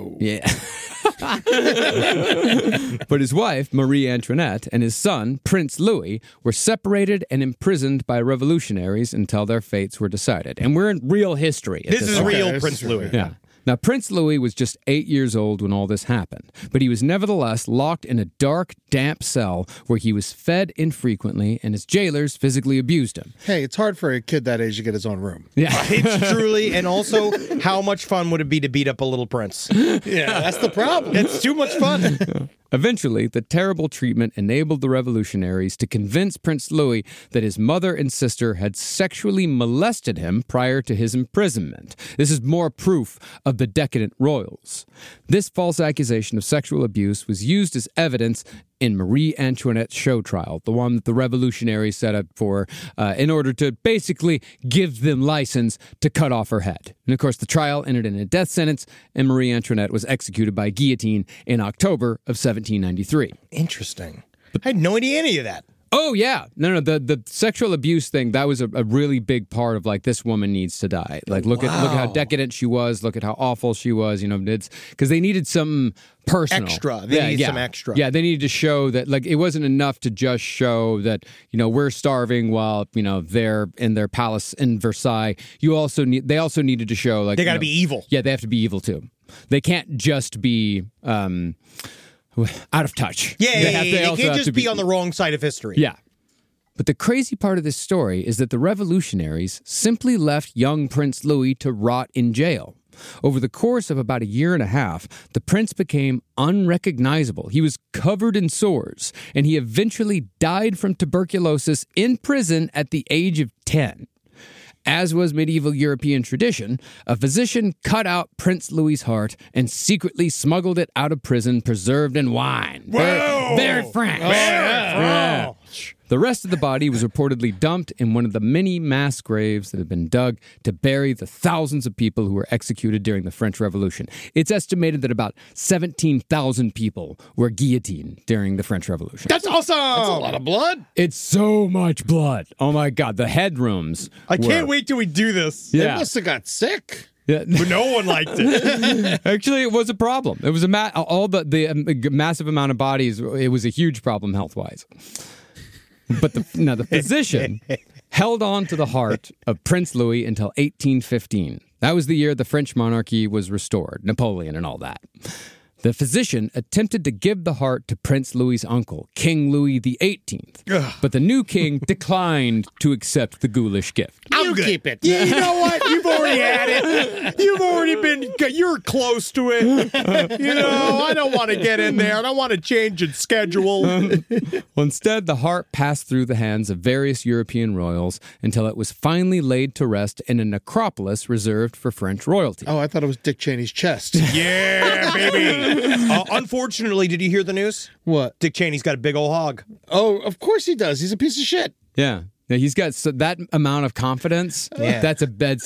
[SPEAKER 5] But his wife, Marie Antoinette, and his son, Prince Louis, were separated and imprisoned by revolutionaries until their fates were decided. And we're in real history.
[SPEAKER 3] This is real
[SPEAKER 4] this
[SPEAKER 3] Prince
[SPEAKER 4] is
[SPEAKER 3] Louis.
[SPEAKER 5] Yeah. Now, Prince Louis was just 8 years old when all this happened, but he was nevertheless locked in a dark, damp cell where he was fed infrequently and his jailers physically abused him.
[SPEAKER 4] Hey, it's hard for a kid that age to get his own room.
[SPEAKER 5] Yeah.
[SPEAKER 3] It's truly, and also, how much fun would it be to beat up a little prince?
[SPEAKER 4] Yeah, that's the problem.
[SPEAKER 3] It's too much fun.
[SPEAKER 5] Eventually, the terrible treatment enabled the revolutionaries to convince Prince Louis that his mother and sister had sexually molested him prior to his imprisonment. This is more proof of the decadent royals. This false accusation of sexual abuse was used as evidence in Marie Antoinette's show trial, the one that the revolutionaries set up for in order to basically give them license to cut off her head. And of course, the trial ended in a death sentence, and Marie Antoinette was executed by guillotine in October of 1793.
[SPEAKER 3] Interesting. I had no idea any of that.
[SPEAKER 5] Oh, yeah. No, the sexual abuse thing, that was a really big part of, like, this woman needs to die. Like, look at how decadent she was. Look at how awful she was. It's because they needed some personal.
[SPEAKER 3] Extra. They needed some extra.
[SPEAKER 5] Yeah, they needed to show that, like, it wasn't enough to just show that, we're starving while, they're in their palace in Versailles. They also needed to show, like,
[SPEAKER 3] They got to be evil.
[SPEAKER 5] Yeah, they have to be evil, too. They can't just be out of touch.
[SPEAKER 3] Yeah, they can't just be on the wrong side of history.
[SPEAKER 5] Yeah. But the crazy part of this story is that the revolutionaries simply left young Prince Louis to rot in jail. Over the course of about a year and a half, the prince became unrecognizable. He was covered in sores, and he eventually died from tuberculosis in prison at the age of 10. As was medieval European tradition, a physician cut out Prince Louis's heart and secretly smuggled it out of prison preserved in wine. Very French.
[SPEAKER 3] Oh.
[SPEAKER 5] The rest of the body was reportedly dumped in one of the many mass graves that had been dug to bury the thousands of people who were executed during the French Revolution. It's estimated that about 17,000 people were guillotined during the French Revolution.
[SPEAKER 3] That's awesome.
[SPEAKER 4] That's a lot of blood.
[SPEAKER 5] It's so much blood. Oh my God, the headrooms.
[SPEAKER 3] I can't wait till we do this.
[SPEAKER 4] They
[SPEAKER 5] Yeah.
[SPEAKER 4] must have got sick.
[SPEAKER 5] Yeah.
[SPEAKER 3] But no one liked it.
[SPEAKER 5] Actually, it was a problem. It was a massive amount of bodies. It was a huge problem health-wise. But the physician held on to the heart of Prince Louis until 1815. That was the year the French monarchy was restored, Napoleon and all that. The physician attempted to give the heart to Prince Louis's uncle, King Louis XVIII. But the new king declined to accept the ghoulish gift.
[SPEAKER 4] You keep it.
[SPEAKER 3] Yeah, you know what? You've already had it. You've already you're close to it. I don't want to get in there. I don't want to change its schedule.
[SPEAKER 5] Well, instead, the heart passed through the hands of various European royals until it was finally laid to rest in a necropolis reserved for French royalty.
[SPEAKER 4] Oh, I thought it was Dick Cheney's chest.
[SPEAKER 3] Yeah, baby. Unfortunately, did you hear the news?
[SPEAKER 4] What?
[SPEAKER 3] Dick Cheney's got a big old hog.
[SPEAKER 4] Oh, of course he does. He's a piece of shit.
[SPEAKER 5] Yeah. Yeah, he's got that amount of confidence.
[SPEAKER 3] Yeah.
[SPEAKER 5] That's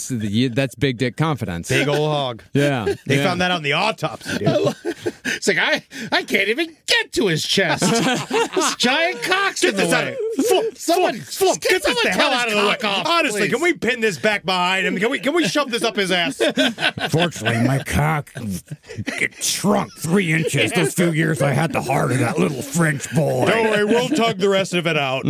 [SPEAKER 5] big dick confidence.
[SPEAKER 3] Big old hog.
[SPEAKER 5] Yeah.
[SPEAKER 3] They found that on the autopsy, dude.
[SPEAKER 4] It's like, I can't even get to his chest. This giant cock's in the way.
[SPEAKER 3] Someone get this the hell out of the way.
[SPEAKER 4] Off,
[SPEAKER 3] Honestly,
[SPEAKER 4] please.
[SPEAKER 3] can we pin this back behind him? Can we shove this up his ass?
[SPEAKER 6] Fortunately, my cock shrunk 3 inches those few years I had the heart of that little French boy.
[SPEAKER 3] Don't worry, we'll tug the rest of it out.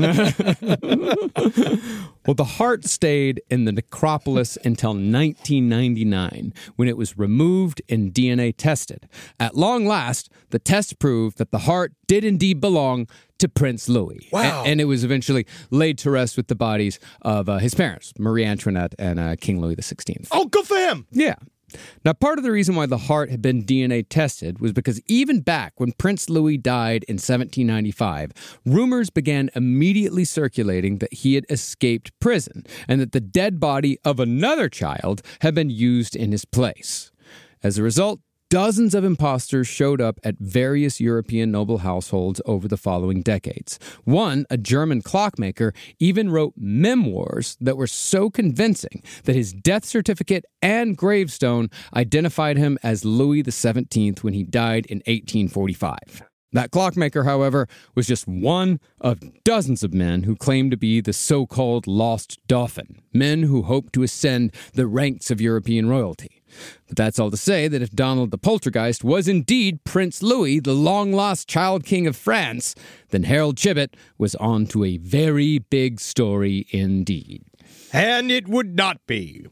[SPEAKER 5] Well, the heart stayed in the necropolis until 1999, when it was removed and DNA tested. At long last, the test proved that the heart did indeed belong to Prince Louis.
[SPEAKER 3] Wow.
[SPEAKER 5] And it was eventually laid to rest with the bodies of his parents, Marie Antoinette and King Louis XVI.
[SPEAKER 3] Oh, good for him.
[SPEAKER 5] Yeah. Now, part of the reason why the heart had been DNA tested was because even back when Prince Louis died in 1795, rumors began immediately circulating that he had escaped prison and that the dead body of another child had been used in his place. As a result, dozens of imposters showed up at various European noble households over the following decades. One, a German clockmaker, even wrote memoirs that were so convincing that his death certificate and gravestone identified him as Louis XVII when he died in 1845. That clockmaker, however, was just one of dozens of men who claimed to be the so-called Lost Dauphin, men who hoped to ascend the ranks of European royalty. But that's all to say that if Donald the Poltergeist was indeed Prince Louis, the long-lost child king of France, then Harold Chibbett was on to a very big story indeed.
[SPEAKER 3] And it would not be.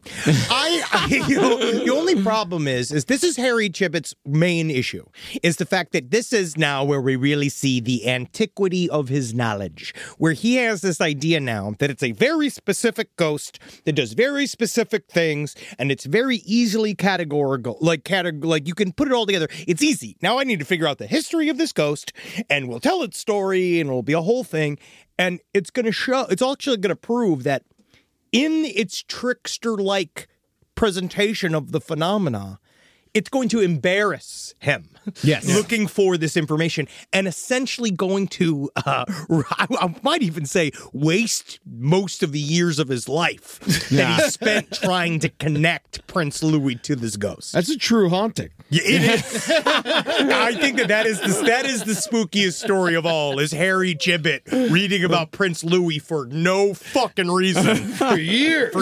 [SPEAKER 3] The only problem is this is Harry Chibbett's main issue, is the fact that this is now where we really see the antiquity of his knowledge, where he has this idea now that it's a very specific ghost that does very specific things, and it's very easily categorical, like you can put it all together. It's easy. Now I need to figure out the history of this ghost, and we'll tell its story, and it'll be a whole thing, and it's actually going to prove that in its trickster-like presentation of the phenomena, it's going to embarrass him.
[SPEAKER 5] Yes.
[SPEAKER 3] Looking for this information and essentially going to, I might even say, waste most of the years of his life that he spent trying to connect Prince Louis to this ghost.
[SPEAKER 4] That's a true haunting.
[SPEAKER 3] Yeah, it is. I think that is the spookiest story of all, is Harry Chibbett reading about Prince Louis for no fucking reason. For years.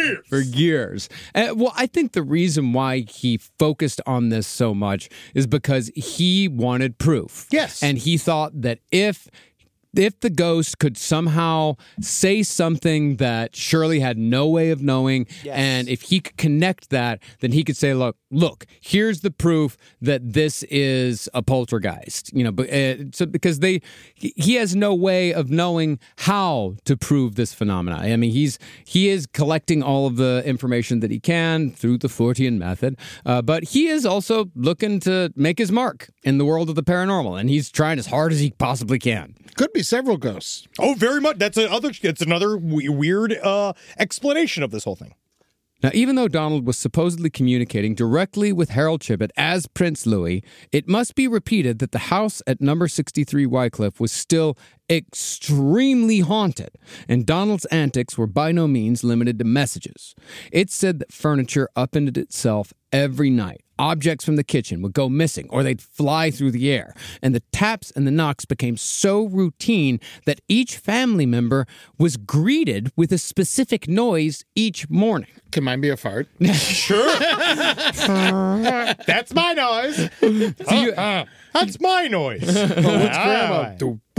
[SPEAKER 5] Well, I think the reason why he focused on this so much is because he wanted proof.
[SPEAKER 3] Yes.
[SPEAKER 5] And he thought that if the ghost could somehow say something that Shirley had no way of knowing,
[SPEAKER 3] yes,
[SPEAKER 5] and if he could connect that, then he could say, look, here's the proof that this is a poltergeist. Because he has no way of knowing how to prove this phenomena. I mean, he is collecting all of the information that he can through the Fortean method, but he is also looking to make his mark in the world of the paranormal, and he's trying as hard as he possibly can.
[SPEAKER 4] Could be several ghosts.
[SPEAKER 3] Oh, very much. That's another weird explanation of this whole thing.
[SPEAKER 5] Now, even though Donald was supposedly communicating directly with Harold Chibbett as Prince Louis, it must be repeated that the house at number 63 Wycliffe was still extremely haunted, and Donald's antics were by no means limited to messages. It's said that furniture upended itself every night. Objects from the kitchen would go missing, or they'd fly through the air. And the taps and the knocks became so routine that each family member was greeted with a specific noise each morning.
[SPEAKER 4] Can mine be a fart?
[SPEAKER 3] Sure. That's my noise. That's my noise.
[SPEAKER 4] What's grandma?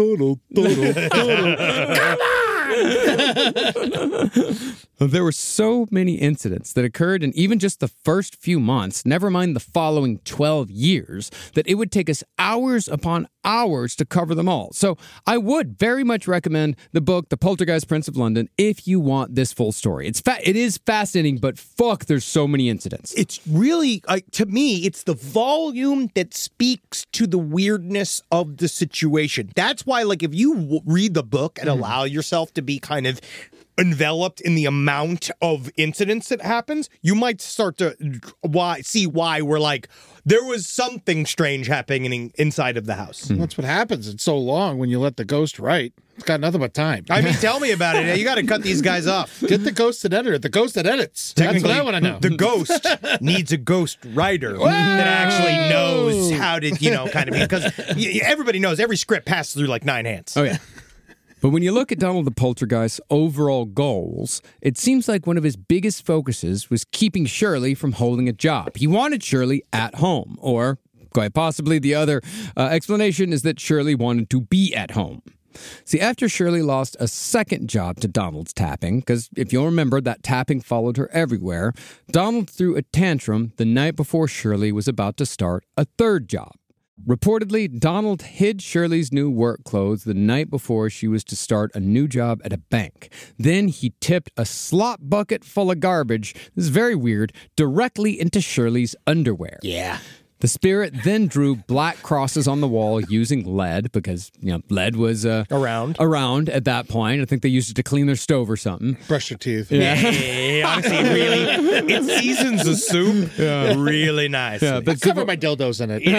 [SPEAKER 5] There were so many incidents that occurred in even just the first few months, never mind the following 12 years, that it would take us hours upon hours to cover them all. So I would very much recommend the book, The Poltergeist Prince of London, if you want this full story. It is fascinating, but fuck, there's so many incidents.
[SPEAKER 3] It's really, to me, it's the volume that speaks to the weirdness of the situation. That's why, if you read the book and allow yourself to be kind of enveloped in the amount of incidents that happens, you might start to see why we're there was something strange happening inside of the house.
[SPEAKER 4] That's what happens. It's so long when you let the ghost write. It's got nothing but time.
[SPEAKER 3] I mean, tell me about it. You got to cut these guys off.
[SPEAKER 4] Get the ghost editor. The ghost that edits. That's what I want to know.
[SPEAKER 3] The ghost needs a ghost writer that actually knows how to, because everybody knows every script passes through 9 hands.
[SPEAKER 5] Oh, yeah. But when you look at Donald the Poltergeist's overall goals, it seems like one of his biggest focuses was keeping Shirley from holding a job. He wanted Shirley at home, or quite possibly the other explanation is that Shirley wanted to be at home. See, after Shirley lost a second job to Donald's tapping, because if you'll remember, that tapping followed her everywhere, Donald threw a tantrum the night before Shirley was about to start a third job. Reportedly, Donald hid Shirley's new work clothes the night before she was to start a new job at a bank. Then he tipped a slop bucket full of garbage, this is very weird, directly into Shirley's underwear.
[SPEAKER 3] Yeah.
[SPEAKER 5] The spirit then drew black crosses on the wall using lead because, lead was around at that point. I think they used it to clean their stove or something.
[SPEAKER 4] Brush your teeth.
[SPEAKER 3] Yeah, honestly, really, it seasons the soup really nice.
[SPEAKER 5] Yeah, but
[SPEAKER 4] Cover my dildos in it.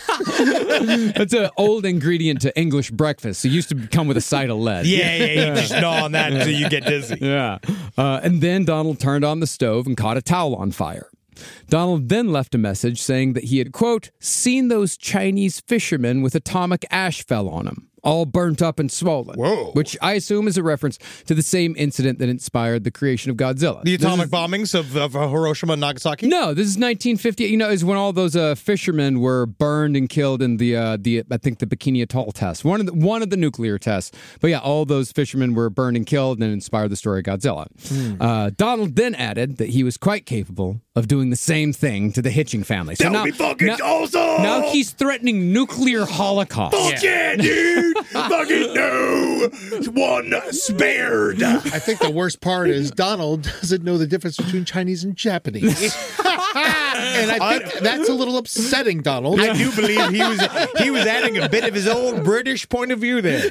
[SPEAKER 5] it's an old ingredient to English breakfast. It used to come with a side of lead.
[SPEAKER 3] Yeah, you just gnaw on that until you get dizzy.
[SPEAKER 5] Yeah. And then Donald turned on the stove and caught a towel on fire. Donald then left a message saying that he had, quote, seen those Chinese fishermen with atomic ash fell on them, all burnt up and swollen.
[SPEAKER 3] Whoa.
[SPEAKER 5] Which I assume is a reference to the same incident that inspired the creation of Godzilla.
[SPEAKER 3] The atomic bombings of Hiroshima and Nagasaki?
[SPEAKER 5] No, this is 1950. Is when all those fishermen were burned and killed in the I think the Bikini Atoll test, one of the nuclear tests. But yeah, all those fishermen were burned and killed, and inspired the story of Godzilla. Donald then added that he was quite capable of doing the same thing to the Hitching family. So
[SPEAKER 3] That would be fucking awesome!
[SPEAKER 5] Now he's threatening nuclear holocaust.
[SPEAKER 3] Fuck yeah, dude! Fucking no! One spared!
[SPEAKER 4] I think the worst part is Donald doesn't know the difference between Chinese and Japanese. And I think that's a little upsetting, Donald.
[SPEAKER 3] I do believe he was adding a bit of his own British point of view there.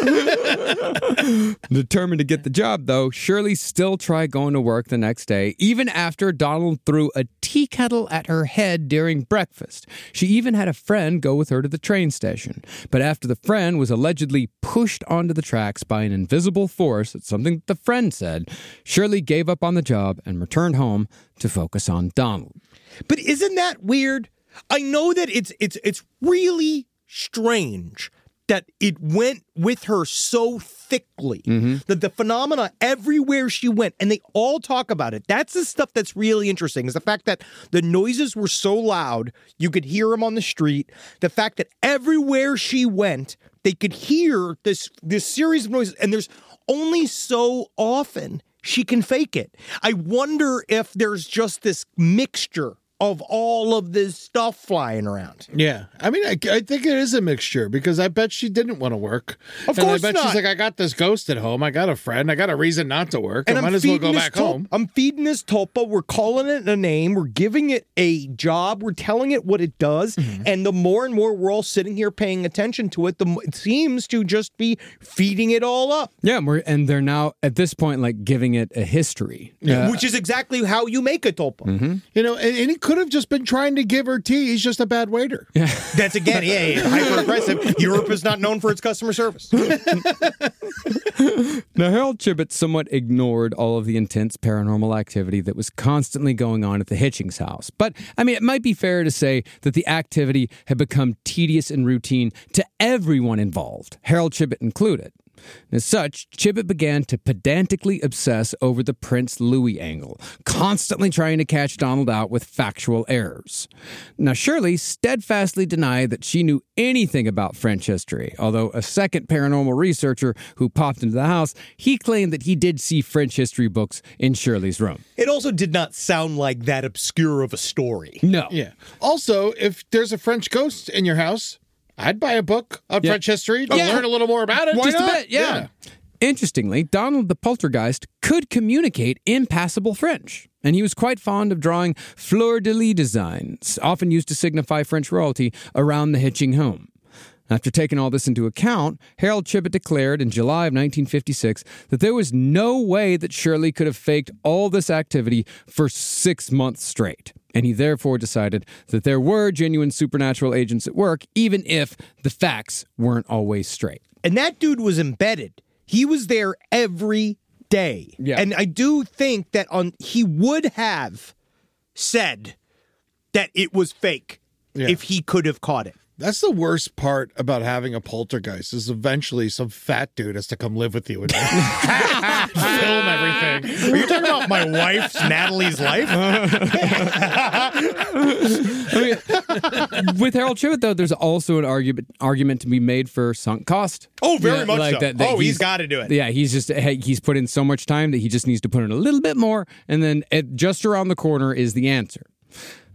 [SPEAKER 5] Determined to get the job, though, Shirley still tried going to work the next day, even after Donald threw a tea kettle at her head during breakfast. She even had a friend go with her to the train station. But after the friend was allegedly pushed onto the tracks by an invisible force, it's something that the friend said, Shirley gave up on the job and returned home to focus on Donald.
[SPEAKER 3] But isn't that weird? I know that it's really strange that it went with her so thickly, that the phenomena everywhere she went, and they all talk about it. That's the stuff that's really interesting, is the fact that the noises were so loud, you could hear them on the street. The fact that everywhere she went, they could hear this series of noises, and there's only so often she can fake it. I wonder if there's just this mixture of all of this stuff flying around.
[SPEAKER 4] Yeah. I mean, I think it is a mixture because I bet she didn't want to work.
[SPEAKER 3] Of course
[SPEAKER 4] I bet
[SPEAKER 3] not.
[SPEAKER 4] she's like, I got this ghost at home. I got a friend. I got a reason not to work. I might as well go back home.
[SPEAKER 3] I'm feeding this tulpa. We're calling it a name. We're giving it a job. We're telling it what it does. And the more and more we're all sitting here paying attention to it, it seems to just be feeding it all up.
[SPEAKER 5] Yeah, and they're now, at this point, like giving it a history.
[SPEAKER 3] Which is exactly how you make a tulpa.
[SPEAKER 4] You know, and he could have just been trying to give her tea. He's just a bad waiter.
[SPEAKER 3] That's again, hyper aggressive. Europe is not known for its customer service.
[SPEAKER 5] Now, Harold Chibbett somewhat ignored all of the intense paranormal activity that was constantly going on at the Hitchings house. But, I mean, it might be fair to say that the activity had become tedious and routine to everyone involved, Harold Chibbett included. As such, Chibbett began to pedantically obsess over the Prince Louis angle, constantly trying to catch Donald out with factual errors. Now, Shirley steadfastly denied that she knew anything about French history, although a second paranormal researcher who popped into the house, he claimed that he did see French history books in Shirley's room.
[SPEAKER 3] It also did not sound like that obscure of a story.
[SPEAKER 5] No.
[SPEAKER 4] Yeah. Also, if there's a French ghost in your house, I'd buy a book on French history to learn a little more about it.
[SPEAKER 5] Just a bit, yeah. Interestingly, Donald the Poltergeist could communicate in passable French, and he was quite fond of drawing fleur-de-lis designs, often used to signify French royalty, around the Hitching home. After taking all this into account, Harold Chibbett declared in July of 1956 that there was no way that Shirley could have faked all this activity for 6 months straight. And he therefore decided that there were genuine supernatural agents at work, even if the facts weren't always straight.
[SPEAKER 3] And that dude was embedded. He was there every day.
[SPEAKER 5] Yeah.
[SPEAKER 3] And I do think that he would have said that it was fake if he could have caught it.
[SPEAKER 4] That's the worst part about having a poltergeist is eventually some fat dude has to come live with you and film everything.
[SPEAKER 3] Are you talking about my wife's Natalie's life?
[SPEAKER 5] With Harold Chibbett, though, there's also an argument to be made for sunk cost.
[SPEAKER 3] Oh, very much
[SPEAKER 5] like
[SPEAKER 3] so.
[SPEAKER 5] that
[SPEAKER 3] He's got to do it.
[SPEAKER 5] Yeah, he's put in so much time that he just needs to put in a little bit more, and then just around the corner is the answer.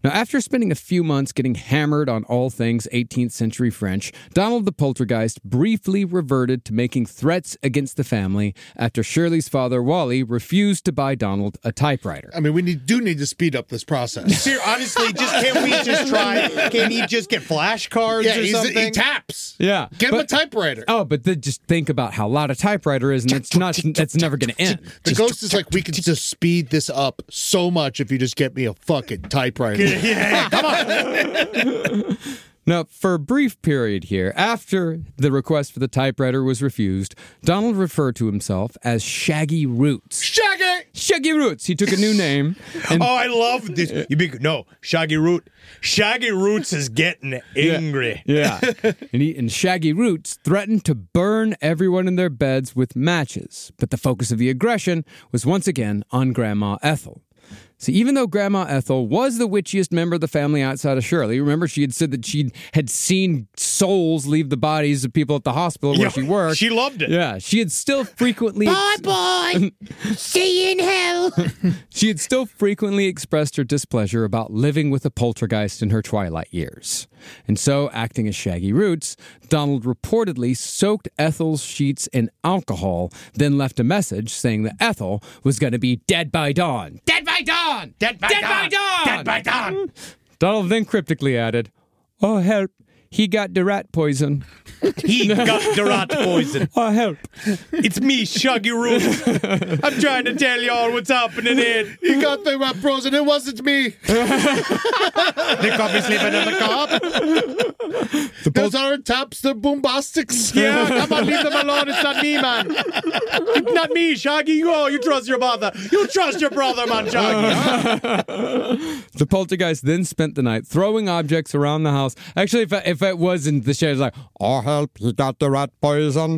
[SPEAKER 5] Now, after spending a few months getting hammered on all things 18th century French, Donald the Poltergeist briefly reverted to making threats against the family after Shirley's father, Wally, refused to buy Donald a typewriter.
[SPEAKER 4] I mean, we do need to speed up this process.
[SPEAKER 3] Here, honestly, can't he just get flashcards or something?
[SPEAKER 4] He taps.
[SPEAKER 5] Yeah.
[SPEAKER 4] Get him a typewriter.
[SPEAKER 5] Oh, but then just think about how loud a typewriter is, and that's never going to end.
[SPEAKER 4] The ghost is like, we could just speed this up so much if you just get me a fucking typewriter.
[SPEAKER 3] Yeah, come on.
[SPEAKER 5] Now, for a brief period here, after the request for the typewriter was refused, Donald referred to himself as Shaggy Roots. Shaggy Roots! He took a new name. And
[SPEAKER 3] I love this. Shaggy Root. Shaggy Roots is getting angry.
[SPEAKER 5] Yeah. And Shaggy Roots threatened to burn everyone in their beds with matches. But the focus of the aggression was once again on Grandma Ethel. See, even though Grandma Ethel was the witchiest member of the family outside of Shirley, remember she had said that she had seen souls leave the bodies of people at the hospital where she worked.
[SPEAKER 3] She loved it.
[SPEAKER 5] Yeah, she had still frequently...
[SPEAKER 7] Bye-bye. See you in hell.
[SPEAKER 5] She had still frequently expressed her displeasure about living with a poltergeist in her twilight years. And so, acting as Shaggy Roots, Donald reportedly soaked Ethel's sheets in alcohol, then left a message saying that Ethel was going to be dead by dawn. Dead by dawn! Dead by dawn! Dead by dawn! Donald then cryptically added, "Oh, help. He got the rat poison."
[SPEAKER 3] He got the rat poison.
[SPEAKER 5] Oh, help.
[SPEAKER 3] It's me, Shaggy Root. I'm trying to tell y'all what's happening here.
[SPEAKER 4] He got the rat poison. It wasn't me.
[SPEAKER 3] They caught me sleeping in the car.
[SPEAKER 4] Those aren't taps. They're boombastics.
[SPEAKER 3] Yeah, come on, leave them alone. It's not me, man. It's not me, Shaggy. You trust your brother. You trust your brother, man, Shaggy.
[SPEAKER 5] The poltergeist then spent the night throwing objects around the house. Actually, if it wasn't the shade, it's like, "Oh, help, he got the rat poison."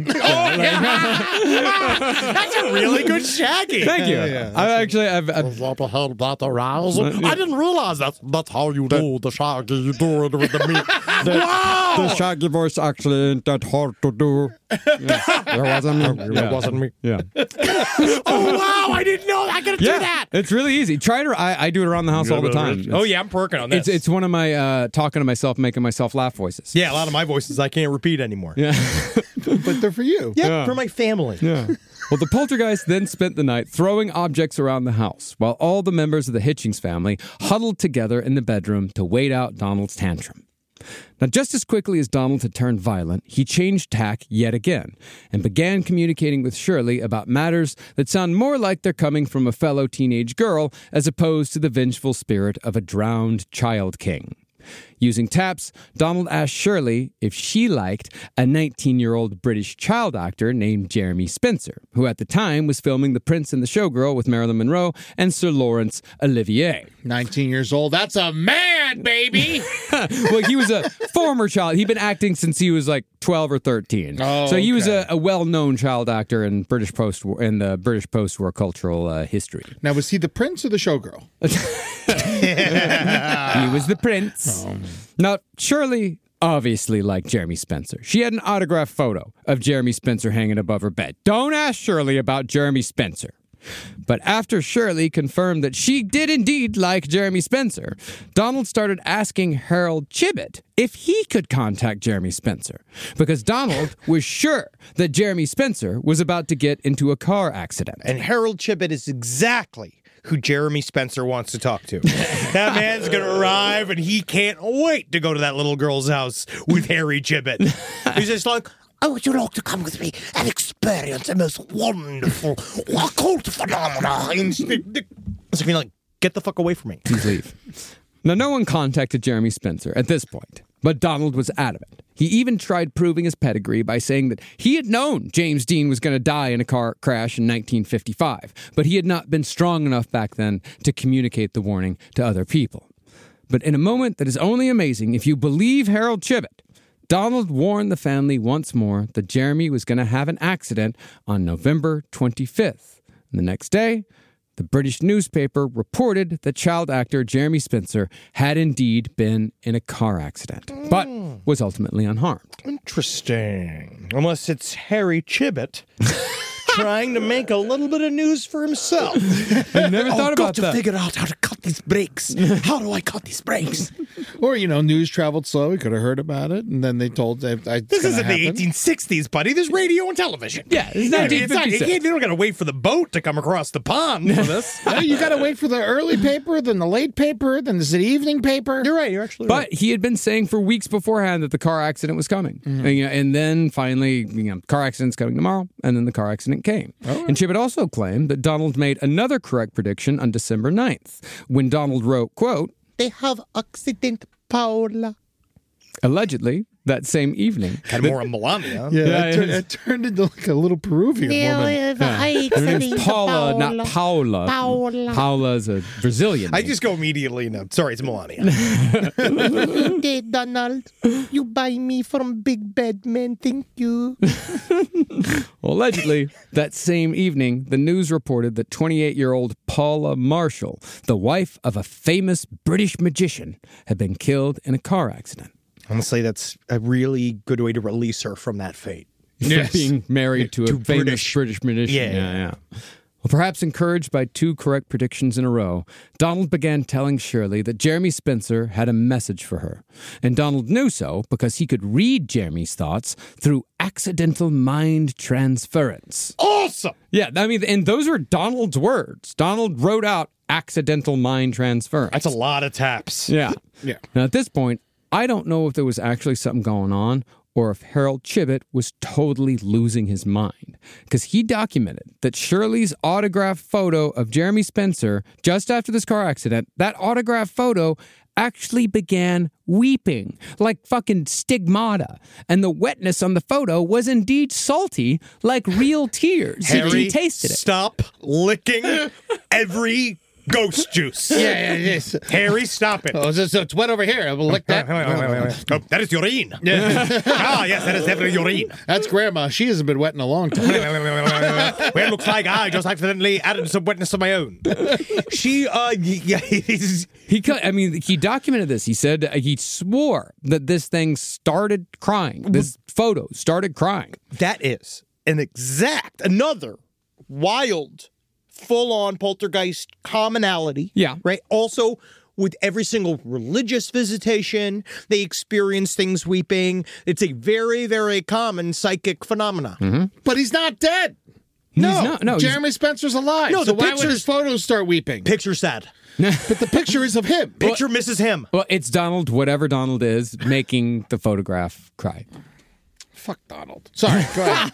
[SPEAKER 3] That's a really good Shaggy.
[SPEAKER 5] Thank you. I've
[SPEAKER 6] What the hell, that arousal? I didn't realize that's how you do the Shaggy. You do it with the meat. The Shaggy voice actually ain't that hard to do. It wasn't me. It wasn't me.
[SPEAKER 5] Yeah.
[SPEAKER 3] Oh, wow, I didn't know I could do that.
[SPEAKER 5] It's really easy. Try it. I do it around the house all the time.
[SPEAKER 3] Oh, yeah, I'm working on this.
[SPEAKER 5] It's one of my talking to myself, making myself laugh voices.
[SPEAKER 3] Yeah, a lot of my voices I can't repeat anymore.
[SPEAKER 5] Yeah.
[SPEAKER 4] But they're for you.
[SPEAKER 3] Yeah, for my family.
[SPEAKER 5] Yeah. Well, the poltergeist then spent the night throwing objects around the house, while all the members of the Hitchings family huddled together in the bedroom to wait out Donald's tantrum. Now, just as quickly as Donald had turned violent, he changed tack yet again and began communicating with Shirley about matters that sound more like they're coming from a fellow teenage girl as opposed to the vengeful spirit of a drowned child king. Using taps, Donald asked Shirley if she liked a 19-year-old British child actor named Jeremy Spencer, who at the time was filming The Prince and the Showgirl with Marilyn Monroe and Sir Laurence Olivier.
[SPEAKER 4] 19 years old. That's a man, baby.
[SPEAKER 5] Well, he was a former child. He'd been acting since he was like 12 or 13.
[SPEAKER 4] Oh,
[SPEAKER 5] so he was
[SPEAKER 4] okay.
[SPEAKER 5] a well-known child actor in the British post-war cultural history.
[SPEAKER 4] Now, was he the prince or the showgirl?
[SPEAKER 5] He was the prince. Now, Shirley obviously liked Jeremy Spencer. She had an autographed photo of Jeremy Spencer hanging above her bed. Don't ask Shirley about Jeremy Spencer. But after Shirley confirmed that she did indeed like Jeremy Spencer, Donald started asking Harold Chibbett if he could contact Jeremy Spencer, because Donald was sure that Jeremy Spencer was about to get into a car accident.
[SPEAKER 3] And Harold Chibbett is exactly who Jeremy Spencer wants to talk to. That man's going to arrive, and he can't wait to go to that little girl's house with Harry Chibbett. He's just like,
[SPEAKER 7] I would you like to come with me and experience the most wonderful occult phenomena?
[SPEAKER 3] so like, get the fuck away from me.
[SPEAKER 5] Please leave. Now, no one contacted Jeremy Spencer at this point, but Donald was adamant. He even tried proving his pedigree by saying that he had known James Dean was going to die in a car crash in 1955, but he had not been strong enough back then to communicate the warning to other people. But in a moment that is only amazing if you believe Harold Chibbett, Donald warned the family once more that Jeremy was going to have an accident on November 25th. And the next day, the British newspaper reported that child actor Jeremy Spencer had indeed been in a car accident, but was ultimately unharmed.
[SPEAKER 3] Interesting. Unless it's Harry Chibbett trying to make a little bit of news for himself.
[SPEAKER 5] I never thought about that.
[SPEAKER 7] Figure out how to cut
[SPEAKER 3] these brakes? How do I cut these brakes?
[SPEAKER 4] Or, news traveled slow. He could have heard about it, and then they told that
[SPEAKER 3] This isn't the 1860s, buddy. There's radio and television.
[SPEAKER 5] Yeah, it's 1956.
[SPEAKER 3] You don't got to wait for the boat to come across the pond for this.
[SPEAKER 4] You got to wait for the early paper, then the late paper, then the evening paper.
[SPEAKER 3] You're right. You're actually right.
[SPEAKER 5] But he had been saying for weeks beforehand that the car accident was coming. And then finally, car accident's coming tomorrow, and then the car accident came. And Chibet also claimed that Donald made another correct prediction on December 9th, when Donald wrote, quote,
[SPEAKER 3] They have accident, Paula.
[SPEAKER 5] allegedly, that same evening.
[SPEAKER 3] Kind of more a Melania.
[SPEAKER 4] It turned into like a little Peruvian woman.
[SPEAKER 5] Her name's Paula, not Paula.
[SPEAKER 7] Paula.
[SPEAKER 5] Paula's a Brazilian
[SPEAKER 3] I
[SPEAKER 5] name.
[SPEAKER 3] just go immediately. No, sorry, it's Melania.
[SPEAKER 7] Okay, Donald, you buy me from Big Bad Man. Thank you.
[SPEAKER 5] Well, allegedly, that same evening, the news reported that 28-year-old Paula Marshall, the wife of a famous British magician, had been killed in a car accident.
[SPEAKER 3] Honestly, that's a really good way to release her from that fate.
[SPEAKER 5] For being married to a
[SPEAKER 3] To
[SPEAKER 5] famous British magician.
[SPEAKER 3] Yeah.
[SPEAKER 5] Well, perhaps encouraged by 2 correct predictions in a row, Donald began telling Shirley that Jeremy Spencer had a message for her. And Donald knew so because he could read Jeremy's thoughts through accidental mind transference.
[SPEAKER 3] Awesome!
[SPEAKER 5] Yeah, I mean, and those are Donald's words. Donald wrote out accidental mind transference.
[SPEAKER 3] That's a lot of taps.
[SPEAKER 5] Yeah.
[SPEAKER 4] Yeah.
[SPEAKER 5] Now, at this point, I don't know if there was actually something going on or if Harold Chibet was totally losing his mind, because he documented that Shirley's autographed photo of Jeremy Spencer just after this car accident, that autographed photo actually began weeping like fucking stigmata. And the wetness on the photo was indeed salty like real tears.
[SPEAKER 3] Harry,
[SPEAKER 5] He tasted it.
[SPEAKER 3] Stop licking every ghost juice.
[SPEAKER 4] Yes.
[SPEAKER 3] Harry, stop it.
[SPEAKER 4] Oh, so it's wet over here. I will lick that.
[SPEAKER 3] Wait. Oh, that is urine. Yes, that is definitely urine.
[SPEAKER 4] That's Grandma. She hasn't been wet in a long time.
[SPEAKER 3] Well, looks like I just accidentally added some wetness of my own. He
[SPEAKER 5] documented this. He said he swore that this thing started crying. This photo started crying.
[SPEAKER 3] That is another wild, full-on poltergeist commonality.
[SPEAKER 5] Yeah.
[SPEAKER 3] Right? Also, with every single religious visitation, they experience things weeping. It's a very, very common psychic phenomenon.
[SPEAKER 4] But he's not dead.
[SPEAKER 5] No,
[SPEAKER 4] Jeremy Spencer's alive.
[SPEAKER 3] No,
[SPEAKER 4] so
[SPEAKER 3] the
[SPEAKER 4] why would
[SPEAKER 3] pictures-
[SPEAKER 4] his photos start weeping?
[SPEAKER 3] Picture sad.
[SPEAKER 4] But the picture is of him.
[SPEAKER 3] Picture misses him.
[SPEAKER 5] Well, it's Donald, whatever Donald is, making the photograph cry.
[SPEAKER 4] Fuck Donald. Sorry, go ahead.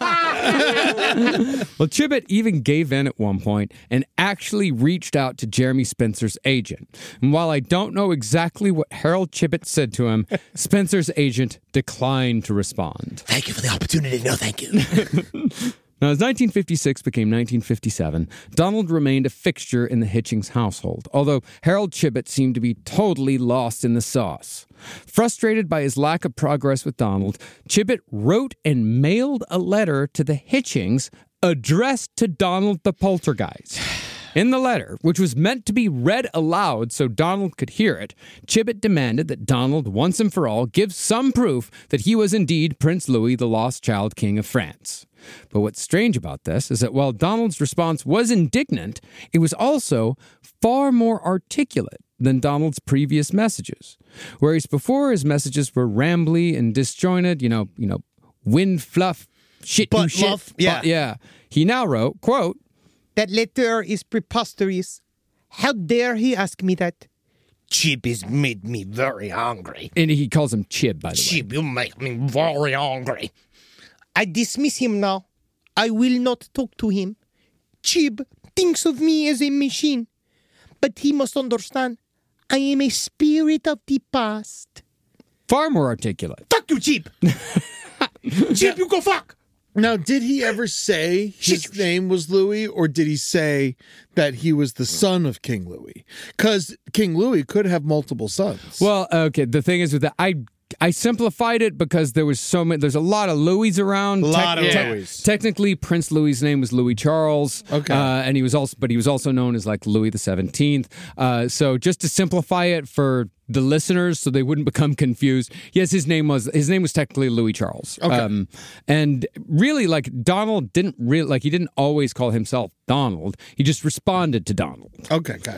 [SPEAKER 5] Well, Chibet even gave in at one point and actually reached out to Jeremy Spencer's agent. And while I don't know exactly what Harold Chibet said to him, Spencer's agent declined to respond.
[SPEAKER 7] Thank you for the opportunity. No, thank you.
[SPEAKER 5] Now, as 1956 became 1957, Donald remained a fixture in the Hitchings household, although Harold Chibet seemed to be totally lost in the sauce. Frustrated by his lack of progress with Donald, Chibet wrote and mailed a letter to the Hitchings addressed to Donald the Poltergeist. In the letter, which was meant to be read aloud so Donald could hear it, Chibet demanded that Donald, once and for all, give some proof that he was indeed Prince Louis, the lost child king of France. But what's strange about this is that while Donald's response was indignant, it was also far more articulate than Donald's previous messages. Whereas before his messages were rambly and disjointed, wind fluff, shit
[SPEAKER 3] Butt
[SPEAKER 5] do shit.
[SPEAKER 3] fluff, yeah.
[SPEAKER 5] Yeah. He now wrote, quote,
[SPEAKER 7] That letter is preposterous. How dare he ask me that?
[SPEAKER 3] Chib has made me very hungry.
[SPEAKER 5] and he calls him Chib, by the way.
[SPEAKER 3] Chib, you make me very hungry.
[SPEAKER 7] I dismiss him now. I will not talk to him. Chib thinks of me as a machine. But he must understand, I am a spirit of the past.
[SPEAKER 5] Far more articulate.
[SPEAKER 3] Fuck you, Chib. Chib, you go fuck.
[SPEAKER 4] Now, did he ever say his name was Louis, or did he say that he was the son of King Louis? Because King Louis could have multiple sons.
[SPEAKER 5] Well, okay, the thing is with that, I simplified it because there's a lot of Louis around.
[SPEAKER 3] A lot of Louis.
[SPEAKER 5] Technically, Prince Louis's name was Louis Charles.
[SPEAKER 4] Okay.
[SPEAKER 5] And he was also known as like Louis the 17th. So just to simplify it for the listeners so they wouldn't become confused. Yes, his name was technically Louis Charles.
[SPEAKER 4] Okay.
[SPEAKER 5] And really, like, Donald he didn't always call himself Donald. He just responded to Donald.
[SPEAKER 4] Okay, gotcha.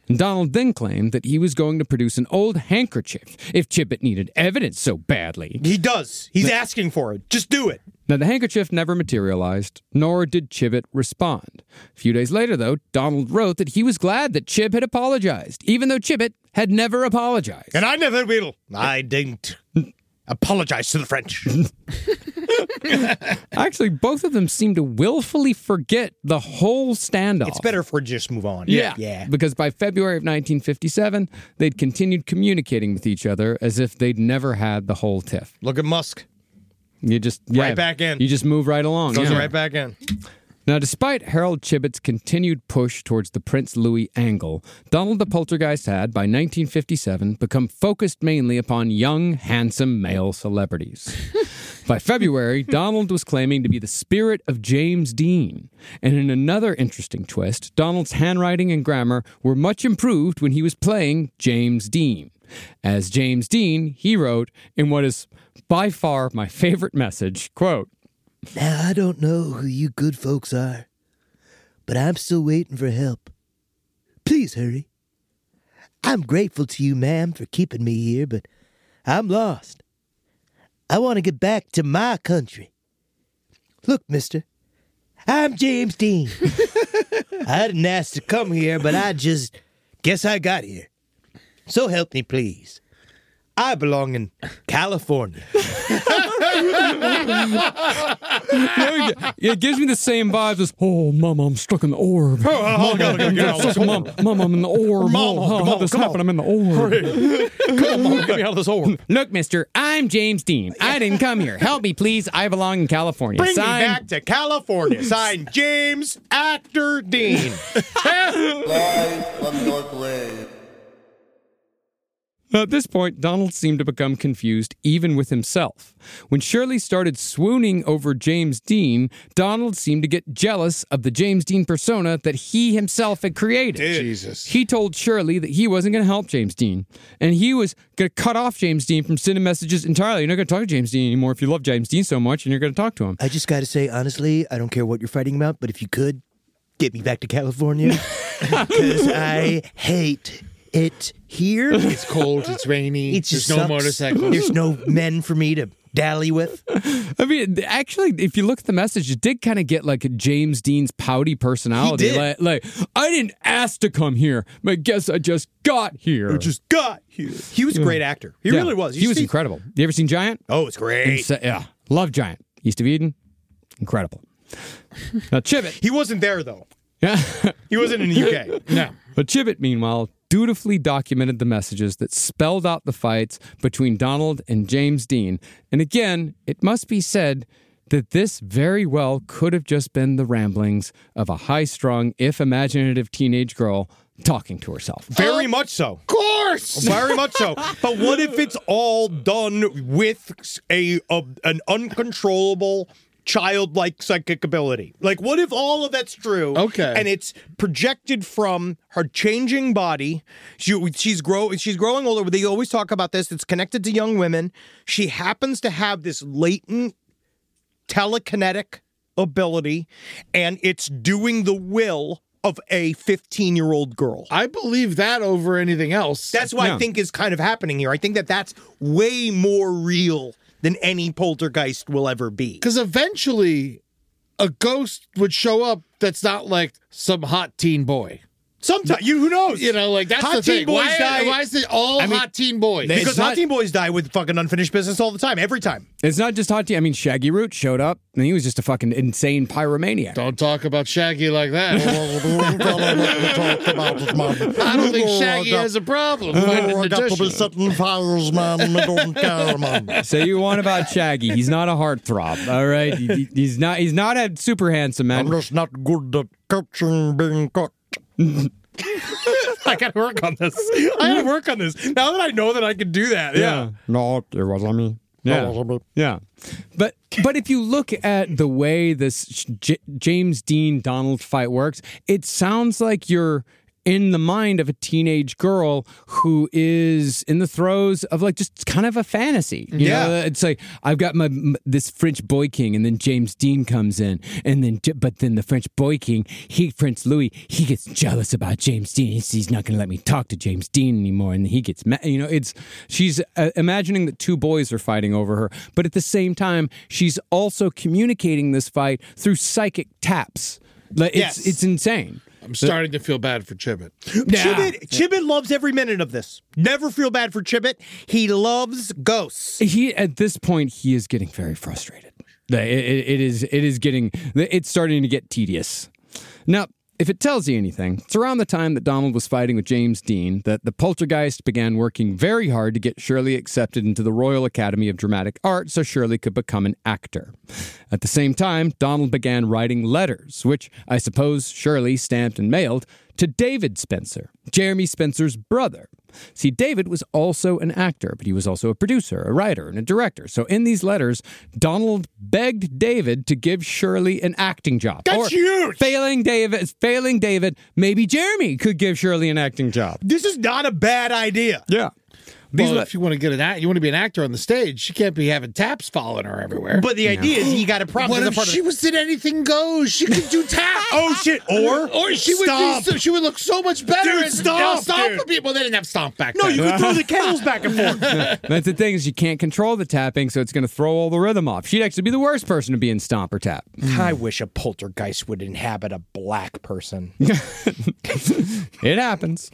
[SPEAKER 5] And Donald then claimed that he was going to produce an old handkerchief if Chibbett needed evidence so badly.
[SPEAKER 3] He does. He's asking for it. Just do it.
[SPEAKER 5] Now, the handkerchief never materialized, nor did Chibbett respond. A few days later, though, Donald wrote that he was glad that Chibb had apologized, even though Chibbett had never apologized.
[SPEAKER 3] And I never will. I didn't apologize to the French.
[SPEAKER 5] Actually, both of them seem to willfully forget the whole standoff.
[SPEAKER 3] It's better if we just move on.
[SPEAKER 5] Yeah. Because by February of 1957, they'd continued communicating with each other as if they'd never had the whole tiff.
[SPEAKER 3] Look at Musk.
[SPEAKER 5] You just
[SPEAKER 3] Right back in.
[SPEAKER 5] You just move right along.
[SPEAKER 3] Goes
[SPEAKER 5] yeah.
[SPEAKER 3] right back in.
[SPEAKER 5] Now, despite Harold Chibbett's continued push towards the Prince Louis angle, Donald the Poltergeist had, by 1957, become focused mainly upon young, handsome male celebrities. By February, Donald was claiming to be the spirit of James Dean. And in another interesting twist, Donald's handwriting and grammar were much improved when he was playing James Dean. As James Dean, he wrote in what is by far my favorite message, quote,
[SPEAKER 7] Now, I don't know who you good folks are, but I'm still waiting for help. Please hurry. I'm grateful to you, ma'am, for keeping me here, but I'm lost. I want to get back to my country. Look, mister, I'm James Dean. I didn't ask to come here, but I just guess I got here. So help me, please. I belong in California.
[SPEAKER 5] It gives me the same vibes as, oh, Mama, I'm stuck in the orb. Mama, I'm in the orb. How this happened? I'm in the orb.
[SPEAKER 3] Come on, get me out of this hole.
[SPEAKER 5] Look, mister, I'm James Dean. I didn't come here. Help me, please. I belong in California.
[SPEAKER 3] Bring me back to California. Signed, James Actor Dean.
[SPEAKER 2] Rise from your grave.
[SPEAKER 5] At this point, Donald seemed to become confused even with himself. When Shirley started swooning over James Dean, Donald seemed to get jealous of the James Dean persona that he himself had created.
[SPEAKER 4] Jesus.
[SPEAKER 5] He told Shirley that he wasn't going to help James Dean, and he was going to cut off James Dean from sending messages entirely. You're not going to talk to James Dean anymore if you love James Dean so much, and you're going to talk to him.
[SPEAKER 7] I just got to say, honestly, I don't care what you're fighting about, but if you could, get me back to California. Because I hate it here.
[SPEAKER 4] It's cold. It's rainy.
[SPEAKER 7] There's
[SPEAKER 4] no motorcycles.
[SPEAKER 7] There's no men for me to dally with.
[SPEAKER 5] I mean, actually, if you look at the message, it did kind of get like a James Dean's pouty personality.
[SPEAKER 3] He did.
[SPEAKER 5] Like, I didn't ask to come here, but I guess I just got here.
[SPEAKER 3] Got here. He was a great actor. He really was.
[SPEAKER 5] He was incredible. You ever seen Giant?
[SPEAKER 3] Oh, it's great.
[SPEAKER 5] Yeah. Love Giant. East of Eden. Incredible. Now, Chibbett.
[SPEAKER 3] He wasn't there, though.
[SPEAKER 5] Yeah.
[SPEAKER 3] He wasn't in the UK.
[SPEAKER 4] No.
[SPEAKER 5] But Chibbett, meanwhile, dutifully documented the messages that spelled out the fights between Donald and James Dean. And again, it must be said that this very well could have just been the ramblings of a high-strung, if imaginative teenage girl talking to herself.
[SPEAKER 3] Very much so.
[SPEAKER 4] Of course.
[SPEAKER 3] Very much so. But what if it's all done with an uncontrollable childlike psychic ability? Like, what if all of that's true?
[SPEAKER 4] Okay.
[SPEAKER 3] And it's projected from her changing body. She's growing older. They always talk about this. It's connected to young women. She happens to have this latent telekinetic ability, and it's doing the will of a 15-year-old girl.
[SPEAKER 4] I believe that over anything else.
[SPEAKER 3] That's what I think is kind of happening here. I think that that's way more real than any poltergeist will ever be.
[SPEAKER 4] Because eventually a ghost would show up that's not like some hot teen boy.
[SPEAKER 3] Sometimes, who knows?
[SPEAKER 4] You know, like, that's
[SPEAKER 3] hot
[SPEAKER 4] the
[SPEAKER 3] teen
[SPEAKER 4] thing.
[SPEAKER 3] boys
[SPEAKER 4] Why,
[SPEAKER 3] die.
[SPEAKER 4] why is it all hot teen boys?
[SPEAKER 3] Because hot teen boys die with fucking unfinished business all the time, every time.
[SPEAKER 5] It's not just hot tea. I mean, Shaggy Root showed up, and he was just a fucking insane pyromaniac.
[SPEAKER 4] Don't talk about Shaggy like that. I don't think Shaggy has a problem.
[SPEAKER 6] I got to be setting fires, man. I don't care, man.
[SPEAKER 5] Say you want about Shaggy. He's not a heartthrob, all right? He's not a super handsome man.
[SPEAKER 6] I'm just not good at catching being caught.
[SPEAKER 3] I gotta work on this. Now that I know that I can do that. Yeah.
[SPEAKER 6] No, it wasn't me.
[SPEAKER 5] Yeah.
[SPEAKER 6] It wasn't me.
[SPEAKER 5] Yeah. But if you look at the way this James Dean Donald fight works, it sounds like you're in the mind of a teenage girl who is in the throes of like just kind of a fantasy. You know, it's like I've got this French boy king, and then James Dean comes in, and then but then the French boy king, Prince Louis, he gets jealous about James Dean. He's not going to let me talk to James Dean anymore, and he gets mad. You know, she's imagining that two boys are fighting over her, but at the same time, she's also communicating this fight through psychic taps. Like, it's insane.
[SPEAKER 4] I'm starting to feel bad for Chibit.
[SPEAKER 3] Chibit loves every minute of this. Never feel bad for Chibit. He loves ghosts.
[SPEAKER 5] At this point, he is getting very frustrated. It's starting to get tedious. Now, if it tells you anything, it's around the time that Donald was fighting with James Dean that the Poltergeist began working very hard to get Shirley accepted into the Royal Academy of Dramatic Art so Shirley could become an actor. At the same time, Donald began writing letters, which I suppose Shirley stamped and mailed, to David Spencer, Jeremy Spencer's brother. See, David was also an actor, but he was also a producer, a writer, and a director. So in these letters, Donald begged David to give Shirley an acting job.
[SPEAKER 3] That's huge!
[SPEAKER 5] Failing David, maybe Jeremy could give Shirley an acting job.
[SPEAKER 3] This is not a bad idea.
[SPEAKER 5] Yeah.
[SPEAKER 4] Well, if you want to get you want to be an actor on the stage, she can't be having taps following her everywhere.
[SPEAKER 3] But the idea is you got to probably.
[SPEAKER 4] What if she was in Anything Goes? She could do taps.
[SPEAKER 3] Oh shit! Or
[SPEAKER 4] she would look so much better.
[SPEAKER 3] Dude,
[SPEAKER 4] and
[SPEAKER 3] stomp
[SPEAKER 4] for people. They didn't have stomp back
[SPEAKER 3] no,
[SPEAKER 4] then.
[SPEAKER 3] you could throw the kettles back and forth.
[SPEAKER 5] That's the thing is you can't control the tapping, so it's going to throw all the rhythm off. She'd actually be the worst person to be in stomp or tap.
[SPEAKER 3] I wish a poltergeist would inhabit a black person.
[SPEAKER 5] It happens.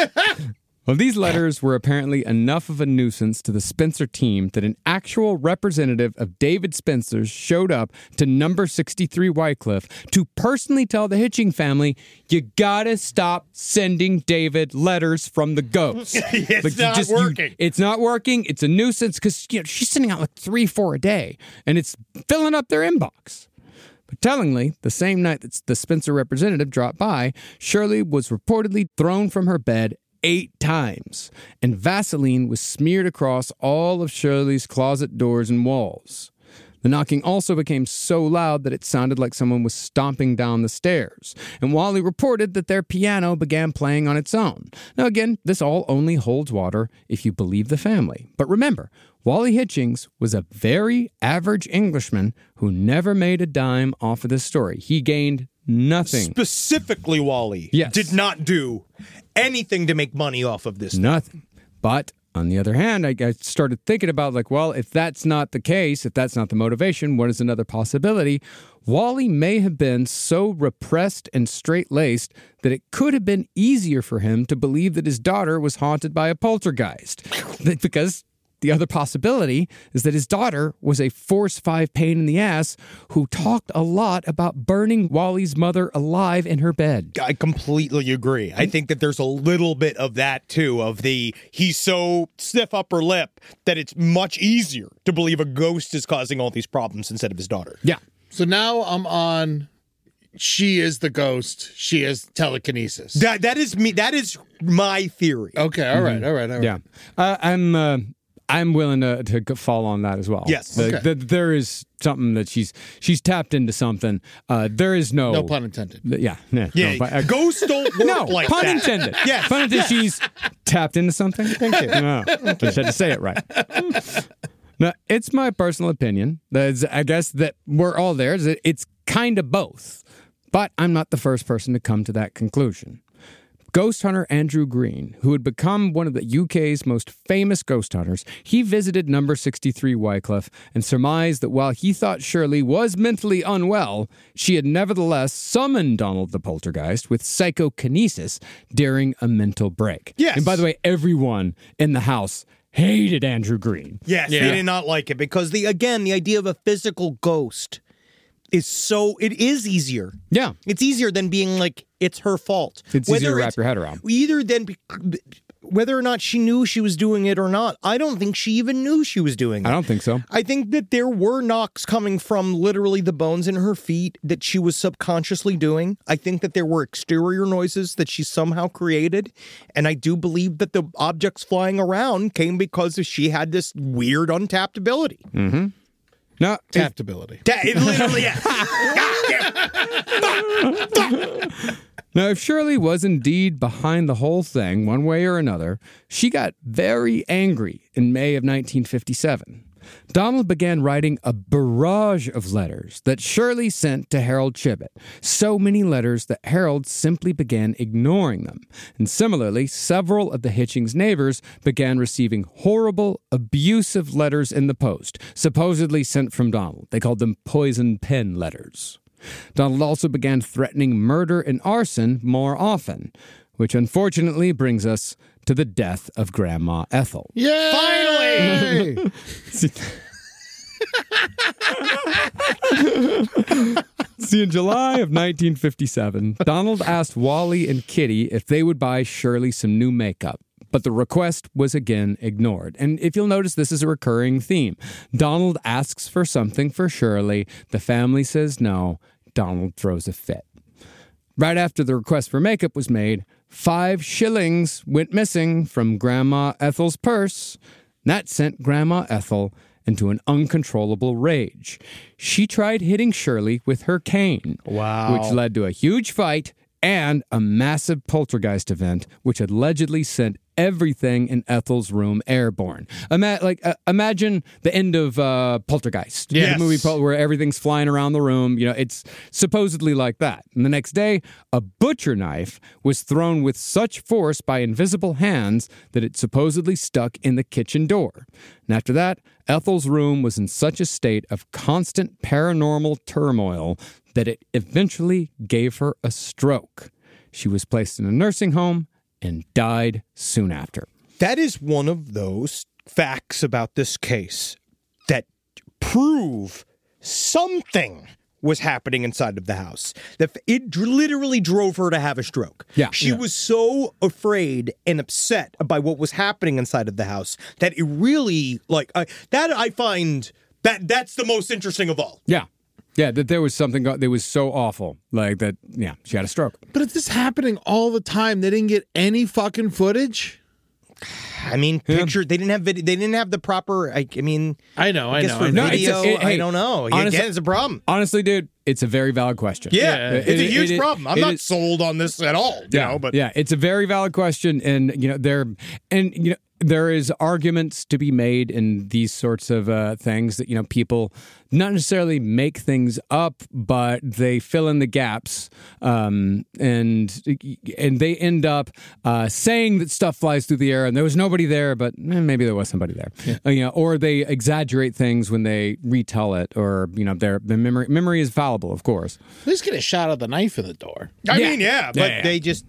[SPEAKER 5] Well, these letters were apparently enough of a nuisance to the Spencer team that an actual representative of David Spencer's showed up to number 63 Wycliffe to personally tell the Hitching family, you gotta stop sending David letters from the ghosts.
[SPEAKER 3] It's not working.
[SPEAKER 5] It's not working. It's a nuisance because she's sending out like 3-4 a day, and it's filling up their inbox. But tellingly, the same night that the Spencer representative dropped by, Shirley was reportedly thrown from her bed 8 times, and Vaseline was smeared across all of Shirley's closet doors and walls. The knocking also became so loud that it sounded like someone was stomping down the stairs, and Wally reported that their piano began playing on its own. Now again, this all only holds water if you believe the family. But remember, Wally Hitchings was a very average Englishman who never made a dime off of this story. He gained nothing.
[SPEAKER 3] Specifically, Wally did not do anything to make money off of this.
[SPEAKER 5] Nothing. But on the other hand, I started thinking about like, well, if that's not the case, if that's not the motivation, what is another possibility? Wally may have been so repressed and straight-laced that it could have been easier for him to believe that his daughter was haunted by a poltergeist. Because the other possibility is that his daughter was a Force 5 pain in the ass who talked a lot about burning Wally's mother alive in her bed.
[SPEAKER 3] I completely agree. I think that there's a little bit of that, too, of he's so stiff upper lip that it's much easier to believe a ghost is causing all these problems instead of his daughter.
[SPEAKER 5] Yeah.
[SPEAKER 4] So now I'm on... She is the ghost. She is telekinesis.
[SPEAKER 3] That is me. That is my theory.
[SPEAKER 4] Okay, all right.
[SPEAKER 5] Yeah. I'm willing to fall on that as well.
[SPEAKER 3] Yes.
[SPEAKER 5] There is something that she's tapped into something. There is no
[SPEAKER 4] pun intended.
[SPEAKER 5] Yeah.
[SPEAKER 3] Ghosts don't work like
[SPEAKER 5] pun
[SPEAKER 3] that.
[SPEAKER 5] intended.
[SPEAKER 3] Yes.
[SPEAKER 5] Pun intended. She's tapped into something.
[SPEAKER 3] Thank you.
[SPEAKER 5] No, just had to say it right. Now, it's my personal opinion. I guess that we're all there. It's kind of both. But I'm not the first person to come to that conclusion. Ghost hunter Andrew Green, who had become one of the UK's most famous ghost hunters, he visited number 63 Wycliffe and surmised that while he thought Shirley was mentally unwell, she had nevertheless summoned Donald the Poltergeist with psychokinesis during a mental break.
[SPEAKER 3] Yes.
[SPEAKER 5] And by the way, everyone in the house hated Andrew Green.
[SPEAKER 3] Yes, they did not like it because the idea of a physical ghost it is easier.
[SPEAKER 5] Yeah.
[SPEAKER 3] It's easier than being like, it's her fault.
[SPEAKER 5] It's easier to wrap your head around.
[SPEAKER 3] Whether or not she knew she was doing it or not, I don't think she even knew she was doing it.
[SPEAKER 5] I don't think so.
[SPEAKER 3] I think that there were knocks coming from literally the bones in her feet that she was subconsciously doing. I think that there were exterior noises that she somehow created. And I do believe that the objects flying around came because she had this weird untapped ability.
[SPEAKER 5] Mm-hmm. No,
[SPEAKER 4] tapped ability.
[SPEAKER 3] It literally, yeah.
[SPEAKER 5] Now, if Shirley was indeed behind the whole thing, one way or another, she got very angry in May of 1957. Donald began writing a barrage of letters that Shirley sent to Harold Chibbett. So many letters that Harold simply began ignoring them. And similarly, several of the Hitchings neighbors began receiving horrible, abusive letters in the post, supposedly sent from Donald. They called them poison pen letters. Donald also began threatening murder and arson more often, which unfortunately brings us to the death of Grandma Ethel.
[SPEAKER 4] Yay!
[SPEAKER 3] Finally!
[SPEAKER 5] See, in July of 1957, Donald asked Wally and Kitty if they would buy Shirley some new makeup. But the request was again ignored. And if you'll notice, this is a recurring theme. Donald asks for something for Shirley. The family says no. Donald throws a fit. Right after the request for makeup was made, 5 shillings went missing from Grandma Ethel's purse. That sent Grandma Ethel into an uncontrollable rage. She tried hitting Shirley with her cane, which led to a huge fight and a massive poltergeist event, which allegedly sent everything in Ethel's room airborne. Imagine the end of Poltergeist,
[SPEAKER 3] Yes.
[SPEAKER 5] the movie where everything's flying around the room. You know, it's supposedly like that. And the next day, a butcher knife was thrown with such force by invisible hands that it supposedly stuck in the kitchen door. And after that, Ethel's room was in such a state of constant paranormal turmoil that it eventually gave her a stroke. She was placed in a nursing home and died soon after.
[SPEAKER 3] That is one of those facts about this case that prove something was happening inside of the house. That it literally drove her to have a stroke.
[SPEAKER 5] Yeah.
[SPEAKER 3] She was so afraid and upset by what was happening inside of the house that it really, I find that's the most interesting of all.
[SPEAKER 5] Yeah. Yeah, that there was something that was so awful, like that, yeah, she had a stroke.
[SPEAKER 4] But if this happening all the time, they didn't get any fucking footage?
[SPEAKER 3] I mean, picture, they didn't have video, they didn't have the proper, I know.
[SPEAKER 4] I
[SPEAKER 3] guess
[SPEAKER 4] know.
[SPEAKER 3] for
[SPEAKER 5] No,
[SPEAKER 3] video,
[SPEAKER 5] hey,
[SPEAKER 3] I don't know.
[SPEAKER 5] honestly-
[SPEAKER 3] Again, it's a problem.
[SPEAKER 5] Honestly, dude, it's a very valid question.
[SPEAKER 3] Yeah, it's a huge problem. I'm
[SPEAKER 5] it
[SPEAKER 3] not
[SPEAKER 5] is-
[SPEAKER 3] sold on this at all, you know, but
[SPEAKER 5] yeah, it's a very valid question, and there is arguments to be made in these sorts of things that people not necessarily make things up, but they fill in the gaps, and they end up saying that stuff flies through the air and there was nobody there, but maybe there was somebody there, or they exaggerate things when they retell it, or their memory is fallible, of course.
[SPEAKER 4] At least get a shot of the knife in the door.
[SPEAKER 3] I mean, but
[SPEAKER 5] Yeah.
[SPEAKER 3] they just,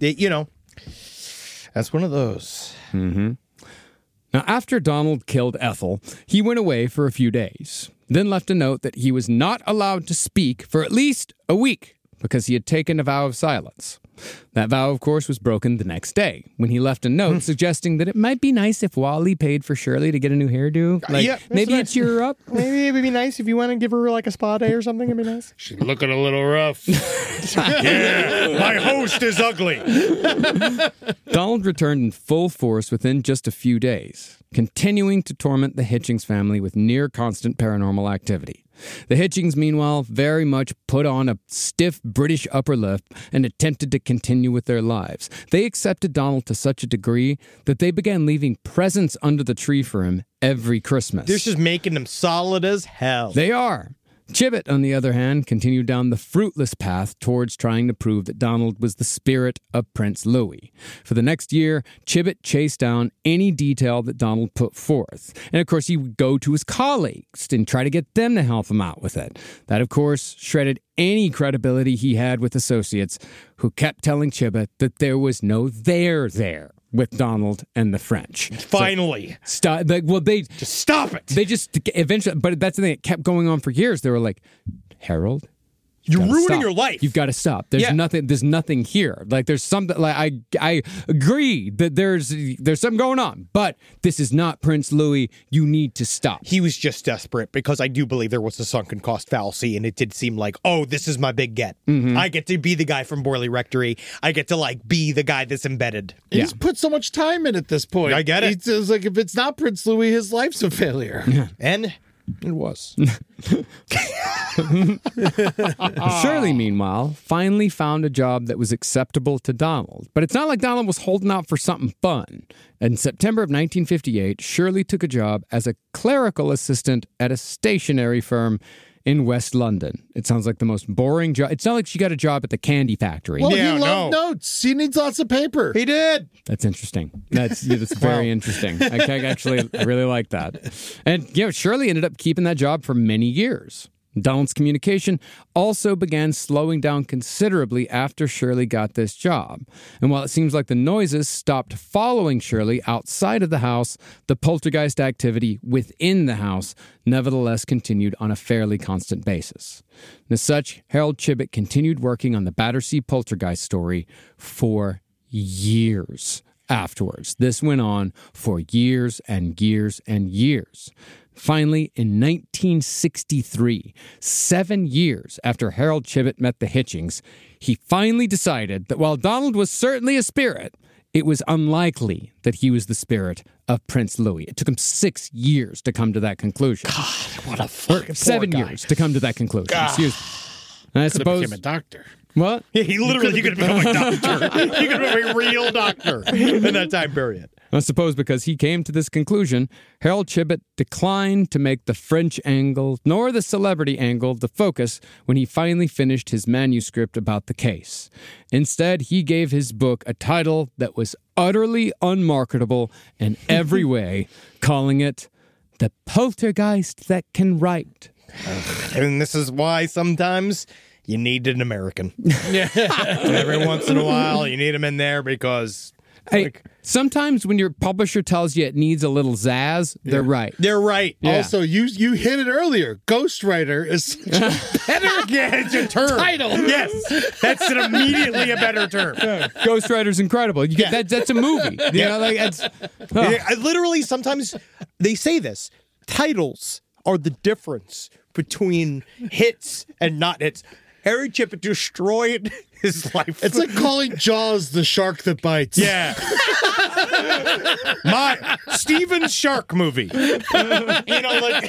[SPEAKER 3] that's one of those.
[SPEAKER 5] Now, after Donald killed Ethel, he went away for a few days, then left a note that he was not allowed to speak for at least a week because he had taken a vow of silence. That vow, of course, was broken the next day when he left a note suggesting that it might be nice if Wally paid for Shirley to get a new hairdo.
[SPEAKER 3] Yeah, that's
[SPEAKER 5] maybe
[SPEAKER 3] nice.
[SPEAKER 5] it's your up.
[SPEAKER 3] Maybe it would be nice if you want to give her like a spa day or something. It'd be nice.
[SPEAKER 4] She's looking a little rough.
[SPEAKER 3] Yeah, my host is ugly.
[SPEAKER 5] Donald returned in full force within just a few days, continuing to torment the Hitchings family with near constant paranormal activity. The Hitchings, meanwhile, very much put on a stiff British upper lip and attempted to continue with their lives. They accepted Donald to such a degree that they began leaving presents under the tree for him every Christmas.
[SPEAKER 3] They're just making them solid as hell.
[SPEAKER 5] They are. Chibbett, on the other hand, continued down the fruitless path towards trying to prove that Donald was the spirit of Prince Louis. For the next year, Chibbett chased down any detail that Donald put forth. And of course, he would go to his colleagues and try to get them to help him out with it. That, of course, shredded any credibility he had with associates who kept telling Chibbett that there was no there with Donald and the French.
[SPEAKER 3] Finally.
[SPEAKER 5] Stop it. They just eventually, but that's the thing. It kept going on for years. They were like, Harold,
[SPEAKER 3] You're
[SPEAKER 5] gotta
[SPEAKER 3] ruining
[SPEAKER 5] stop.
[SPEAKER 3] your life.
[SPEAKER 5] You've got to stop. There's
[SPEAKER 3] Yeah.
[SPEAKER 5] nothing. There's nothing here. Like there's something. Like I agree that there's something going on, but this is not Prince Louis. You need to stop.
[SPEAKER 3] He was just desperate because I do believe there was a sunken cost fallacy, and it did seem like, oh, this is my big get. I get to be the guy from Borley Rectory. I get to be the guy that's embedded.
[SPEAKER 4] He's put so much time in at this point.
[SPEAKER 3] I get it.
[SPEAKER 4] It's like if it's not Prince Louis, his life's a failure.
[SPEAKER 3] And it was.
[SPEAKER 5] Shirley, meanwhile, finally found a job that was acceptable to Donald. But it's not like Donald was holding out for something fun. In September of 1958, Shirley took a job as a clerical assistant at a stationery firm in West London. It sounds like the most boring job. It's not like she got a job at the candy factory.
[SPEAKER 4] Well, he loved notes. He needs lots of paper.
[SPEAKER 3] He did.
[SPEAKER 5] That's interesting. That's very interesting. I really like that. And, Shirley ended up keeping that job for many years. Donald's communication also began slowing down considerably after Shirley got this job. And while it seems like the noises stopped following Shirley outside of the house, the poltergeist activity within the house nevertheless continued on a fairly constant basis. As such, Harold Chibbett continued working on the Battersea poltergeist story for years afterwards. This went on for years and years and years. Finally, in 1963, 7 years after Harold Chibbett met the Hitchings, he finally decided that while Donald was certainly a spirit, it was unlikely that he was the spirit of Prince Louis. It took him 6 years to come to that conclusion.
[SPEAKER 3] God, what a fucking
[SPEAKER 5] 7 years to come to that conclusion. Excuse me. And I suppose
[SPEAKER 4] became a doctor.
[SPEAKER 5] What?
[SPEAKER 3] Yeah, he literally could have become a doctor. He could have been a real doctor in that time period.
[SPEAKER 5] I suppose because he came to this conclusion, Harold Chibbett declined to make the French angle nor the celebrity angle the focus when he finally finished his manuscript about the case. Instead, he gave his book a title that was utterly unmarketable in every way, calling it The Poltergeist That Can Write.
[SPEAKER 3] And this is why sometimes you need an American. Every once in a while, you need them in there because...
[SPEAKER 5] Hey, sometimes when your publisher tells you it needs a little zazz, they're right.
[SPEAKER 3] They're right.
[SPEAKER 5] Yeah.
[SPEAKER 4] Also, you hit it earlier. Ghostwriter is such a better
[SPEAKER 3] It's a term.
[SPEAKER 4] title.
[SPEAKER 3] Yes, that's immediately a better term.
[SPEAKER 5] Ghost Rider's incredible. You get that's a movie. You know, like it's
[SPEAKER 3] I literally, sometimes they say this. Titles are the difference between hits and not hits. Harry Chippett destroyed his life.
[SPEAKER 4] It's like calling Jaws the shark that bites.
[SPEAKER 3] Yeah. My Steven Shark movie. You know, like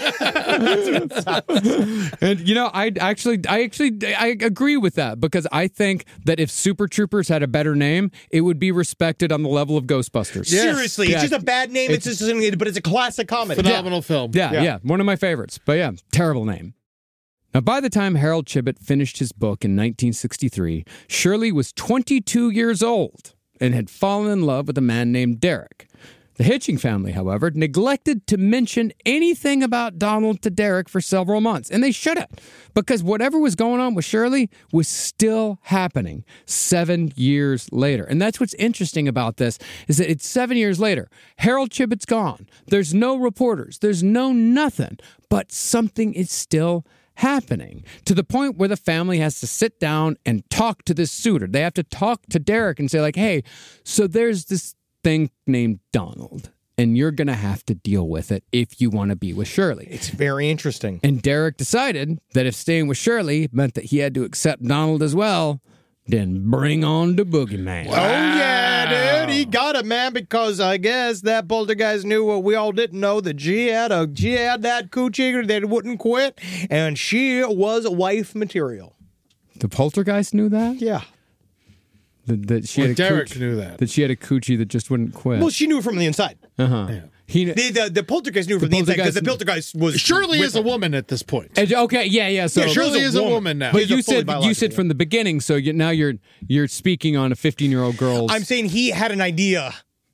[SPEAKER 5] and I agree with that because I think that if Super Troopers had a better name, it would be respected on the level of Ghostbusters.
[SPEAKER 4] Yes.
[SPEAKER 3] seriously, it's just a bad name. It's just but it's a classic comedy.
[SPEAKER 4] Phenomenal film.
[SPEAKER 5] Yeah, one of my favorites. But yeah, terrible name. Now, by the time Harold Chibbett finished his book in 1963, Shirley was 22 years old and had fallen in love with a man named Derek. The Hitching family, however, neglected to mention anything about Donald to Derek for several months, and they should have, because whatever was going on with Shirley was still happening 7 years later. And that's what's interesting about this, is that it's 7 years later. Harold Chibbett's gone. There's no reporters. There's no nothing, but something is still happening to the point where the family has to sit down and talk to this suitor. They have to talk to Derek and say like, hey, so there's this thing named Donald and you're going to have to deal with it if you want to be with Shirley.
[SPEAKER 3] It's very interesting.
[SPEAKER 5] And Derek decided that if staying with Shirley meant that he had to accept Donald as well, then bring on the boogeyman.
[SPEAKER 3] Oh, yeah, dude. He got it, man, because I guess that poltergeist knew what we all didn't know, that she had that coochie that wouldn't quit, and she was wife material.
[SPEAKER 5] The poltergeist knew that?
[SPEAKER 3] Yeah.
[SPEAKER 5] That she had a
[SPEAKER 4] Derek
[SPEAKER 5] coochie,
[SPEAKER 4] knew that.
[SPEAKER 5] That she had a coochie that just wouldn't quit.
[SPEAKER 3] Well, she knew from the inside.
[SPEAKER 5] Uh-huh.
[SPEAKER 4] Yeah.
[SPEAKER 3] The poltergeist knew from the inside because the poltergeist was...
[SPEAKER 4] Shirley is a woman at this point.
[SPEAKER 5] Okay, yeah. So
[SPEAKER 3] Yeah,
[SPEAKER 4] Shirley is a woman now.
[SPEAKER 5] But
[SPEAKER 3] He's a
[SPEAKER 5] you
[SPEAKER 3] fully
[SPEAKER 5] said
[SPEAKER 3] biological.
[SPEAKER 5] from the beginning, so now you're speaking on a 15-year-old girl's.
[SPEAKER 3] I'm saying he had an idea.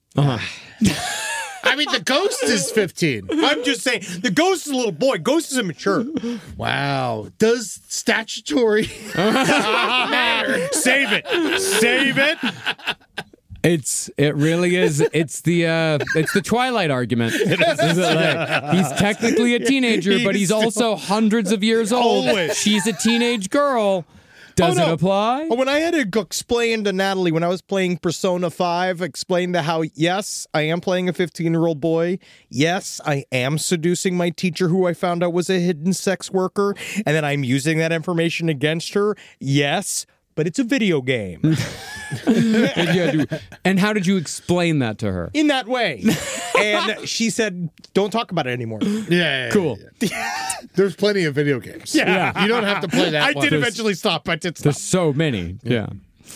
[SPEAKER 4] I mean, the ghost is 15.
[SPEAKER 3] I'm just saying, the ghost is a little boy. Ghost is immature.
[SPEAKER 4] Wow. Does statutory matter?
[SPEAKER 3] Save it.
[SPEAKER 5] It really is. It's the Twilight argument. Is it like, he's technically a teenager, but he's also hundreds of years old.
[SPEAKER 3] Always.
[SPEAKER 5] She's a teenage girl. Does it apply?
[SPEAKER 3] When I had to explain to Natalie when I was playing Persona 5, explain to how, yes, I am playing a 15-year-old boy. Yes, I am seducing my teacher who I found out was a hidden sex worker, and then I'm using that information against her. Yes, but it's a video game.
[SPEAKER 5] And how did you explain that to her?
[SPEAKER 3] In that way. And she said, don't talk about it anymore.
[SPEAKER 4] Yeah.
[SPEAKER 5] Cool.
[SPEAKER 4] There's plenty of video games.
[SPEAKER 3] Yeah.
[SPEAKER 4] You don't have to play that
[SPEAKER 3] I
[SPEAKER 4] one.
[SPEAKER 3] did eventually stop. I did stop.
[SPEAKER 5] There's so many. Yeah.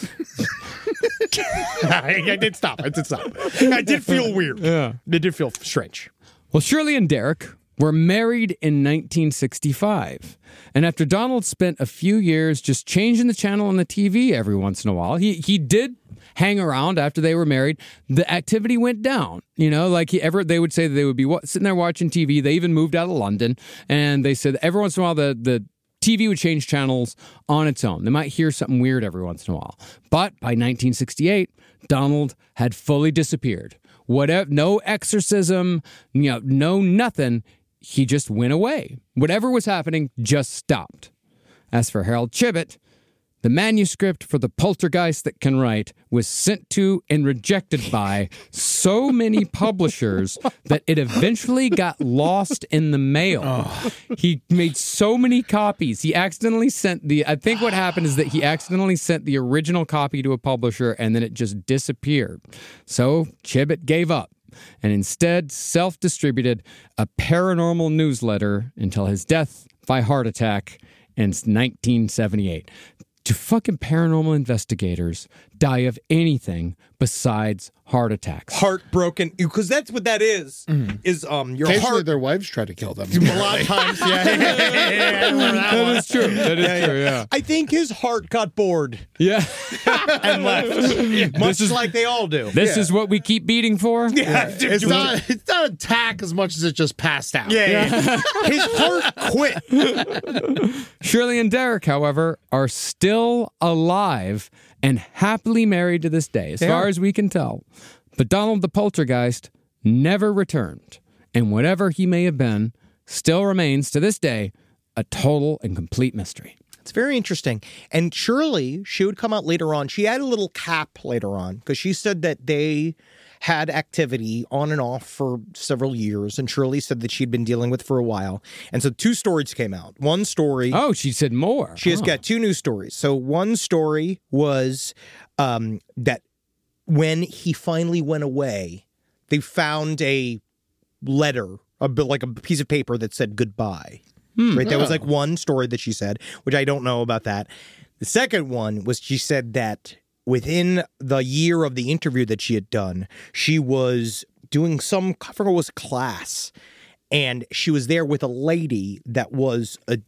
[SPEAKER 3] I did stop. I did feel weird.
[SPEAKER 5] Yeah.
[SPEAKER 3] It did feel strange.
[SPEAKER 5] Well, Shirley and Derek were married in 1965. And after Donald spent a few years just changing the channel on the TV every once in a while, he did hang around after they were married. The activity went down. You know, like they would say that they would be sitting there watching TV. They even moved out of London. And they said every once in a while the TV would change channels on its own. They might hear something weird every once in a while. But by 1968, Donald had fully disappeared. Whatever, no exorcism, no nothing. He just went away. Whatever was happening just stopped. As for Harold Chibbett, the manuscript for The Poltergeist That Can Write was sent to and rejected by so many publishers that it eventually got lost in the mail. Oh. He made so many copies. He accidentally sent I think what happened is that he accidentally sent the original copy to a publisher and then it just disappeared. So Chibbett gave up and instead self-distributed a paranormal newsletter until his death by heart attack in 1978. Do fucking paranormal investigators die of anything besides heart attacks?
[SPEAKER 3] Heartbroken, because that's what that is. Is your
[SPEAKER 4] Occasionally
[SPEAKER 3] heart?
[SPEAKER 4] their wives try to kill them.
[SPEAKER 3] A lot of times, yeah.
[SPEAKER 5] That is true. That is true, yeah.
[SPEAKER 3] I think his heart got bored
[SPEAKER 5] Yeah.
[SPEAKER 3] and left. Much like they all do.
[SPEAKER 5] This is what we keep beating for?
[SPEAKER 3] Yeah,
[SPEAKER 4] It's not attack as much as it just passed out.
[SPEAKER 3] Yeah. His heart quit.
[SPEAKER 5] Shirley and Derek, however, are still alive and happily married to this day, as far as we can tell. But Donald the Poltergeist never returned, and whatever he may have been still remains to this day a total and complete mystery.
[SPEAKER 3] It's very interesting. And Shirley, she would come out later on. She had a little cap later on because she said that they had activity on and off for several years. And Shirley said that she'd been dealing with for a while. And so 2 stories came out. One story.
[SPEAKER 5] Oh, she said more.
[SPEAKER 3] She has got 2 new stories. So one story was that when he finally went away, they found a letter, like a piece of paper that said goodbye. Right? That was like one story that she said, which I don't know about that. The second one was she said that within the year of the interview that she had done, she was doing I forget what was class. And she was there with a lady that was a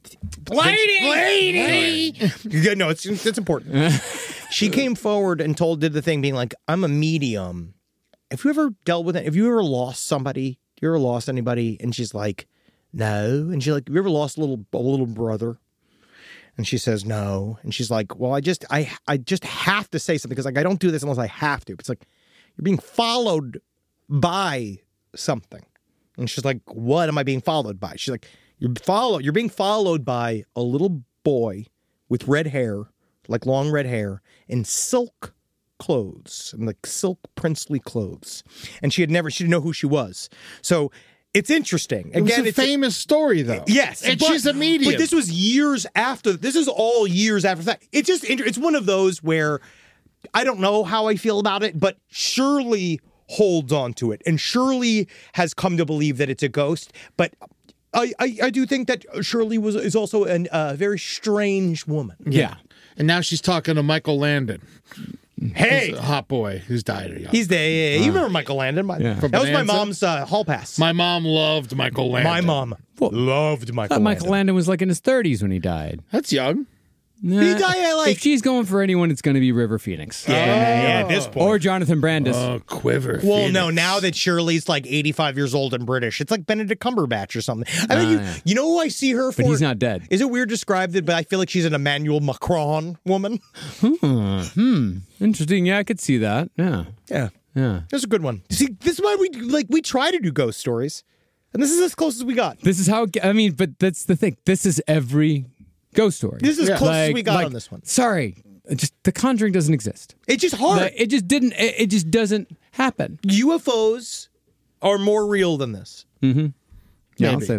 [SPEAKER 3] lady. Yeah, no, it's important. She came forward and did the thing being like, I'm a medium. Have you ever dealt with it? Have you ever lost somebody? Have you ever lost anybody? And she's like, no. And she's like, have you ever lost a little brother? And she says, no. And she's like, well, I just have to say something because like I don't do this unless I have to. It's like, you're being followed by something. And she's like, what am I being followed by? She's like, you're being followed by a little boy with red hair, like long red hair, in silk clothes, and like silk princely clothes. And she didn't know who she was. So it's interesting. Again,
[SPEAKER 4] It's a famous story, though.
[SPEAKER 3] Yes.
[SPEAKER 4] And she's a medium.
[SPEAKER 3] But this was years after. This is all years after that. It's just it's one of those where I don't know how I feel about it, but Shirley holds on to it. And Shirley has come to believe that it's a ghost. But I do think that Shirley is also a very strange woman.
[SPEAKER 4] Yeah. And now she's talking to Michael Landon.
[SPEAKER 3] Hey,
[SPEAKER 4] He's a hot boy who's died young.
[SPEAKER 3] he's there. Yeah, you remember Michael Landon? That was my mom's hall pass.
[SPEAKER 4] My mom loved Michael Landon.
[SPEAKER 3] My mom loved Michael Landon.
[SPEAKER 5] Michael Landon was like in his 30s when he died.
[SPEAKER 4] That's young.
[SPEAKER 3] He died at like...
[SPEAKER 5] If she's going for anyone, it's going to be River Phoenix.
[SPEAKER 3] Yeah, at this point.
[SPEAKER 5] Or Jonathan Brandis.
[SPEAKER 4] Quiver.
[SPEAKER 3] Well,
[SPEAKER 4] Phoenix.
[SPEAKER 3] no, now that Shirley's like 85 years old and British, it's like Benedict Cumberbatch or something. I mean, you know who I see her for?
[SPEAKER 5] But he's not dead.
[SPEAKER 3] Is it weird to describe it, but I feel like she's an Emmanuel Macron woman?
[SPEAKER 5] Interesting. Yeah, I could see that. Yeah.
[SPEAKER 3] Yeah. That's a good one. See, this is why we try to do ghost stories. And this is as close as we got.
[SPEAKER 5] This is how, I mean, but that's the thing. This is every ghost story.
[SPEAKER 3] This is as close as we got on this one.
[SPEAKER 5] Sorry. Just The Conjuring doesn't exist.
[SPEAKER 3] It's just hard.
[SPEAKER 5] It just doesn't happen.
[SPEAKER 3] UFOs are more real than this.
[SPEAKER 5] Yeah, I'll
[SPEAKER 4] Maybe.
[SPEAKER 5] say that.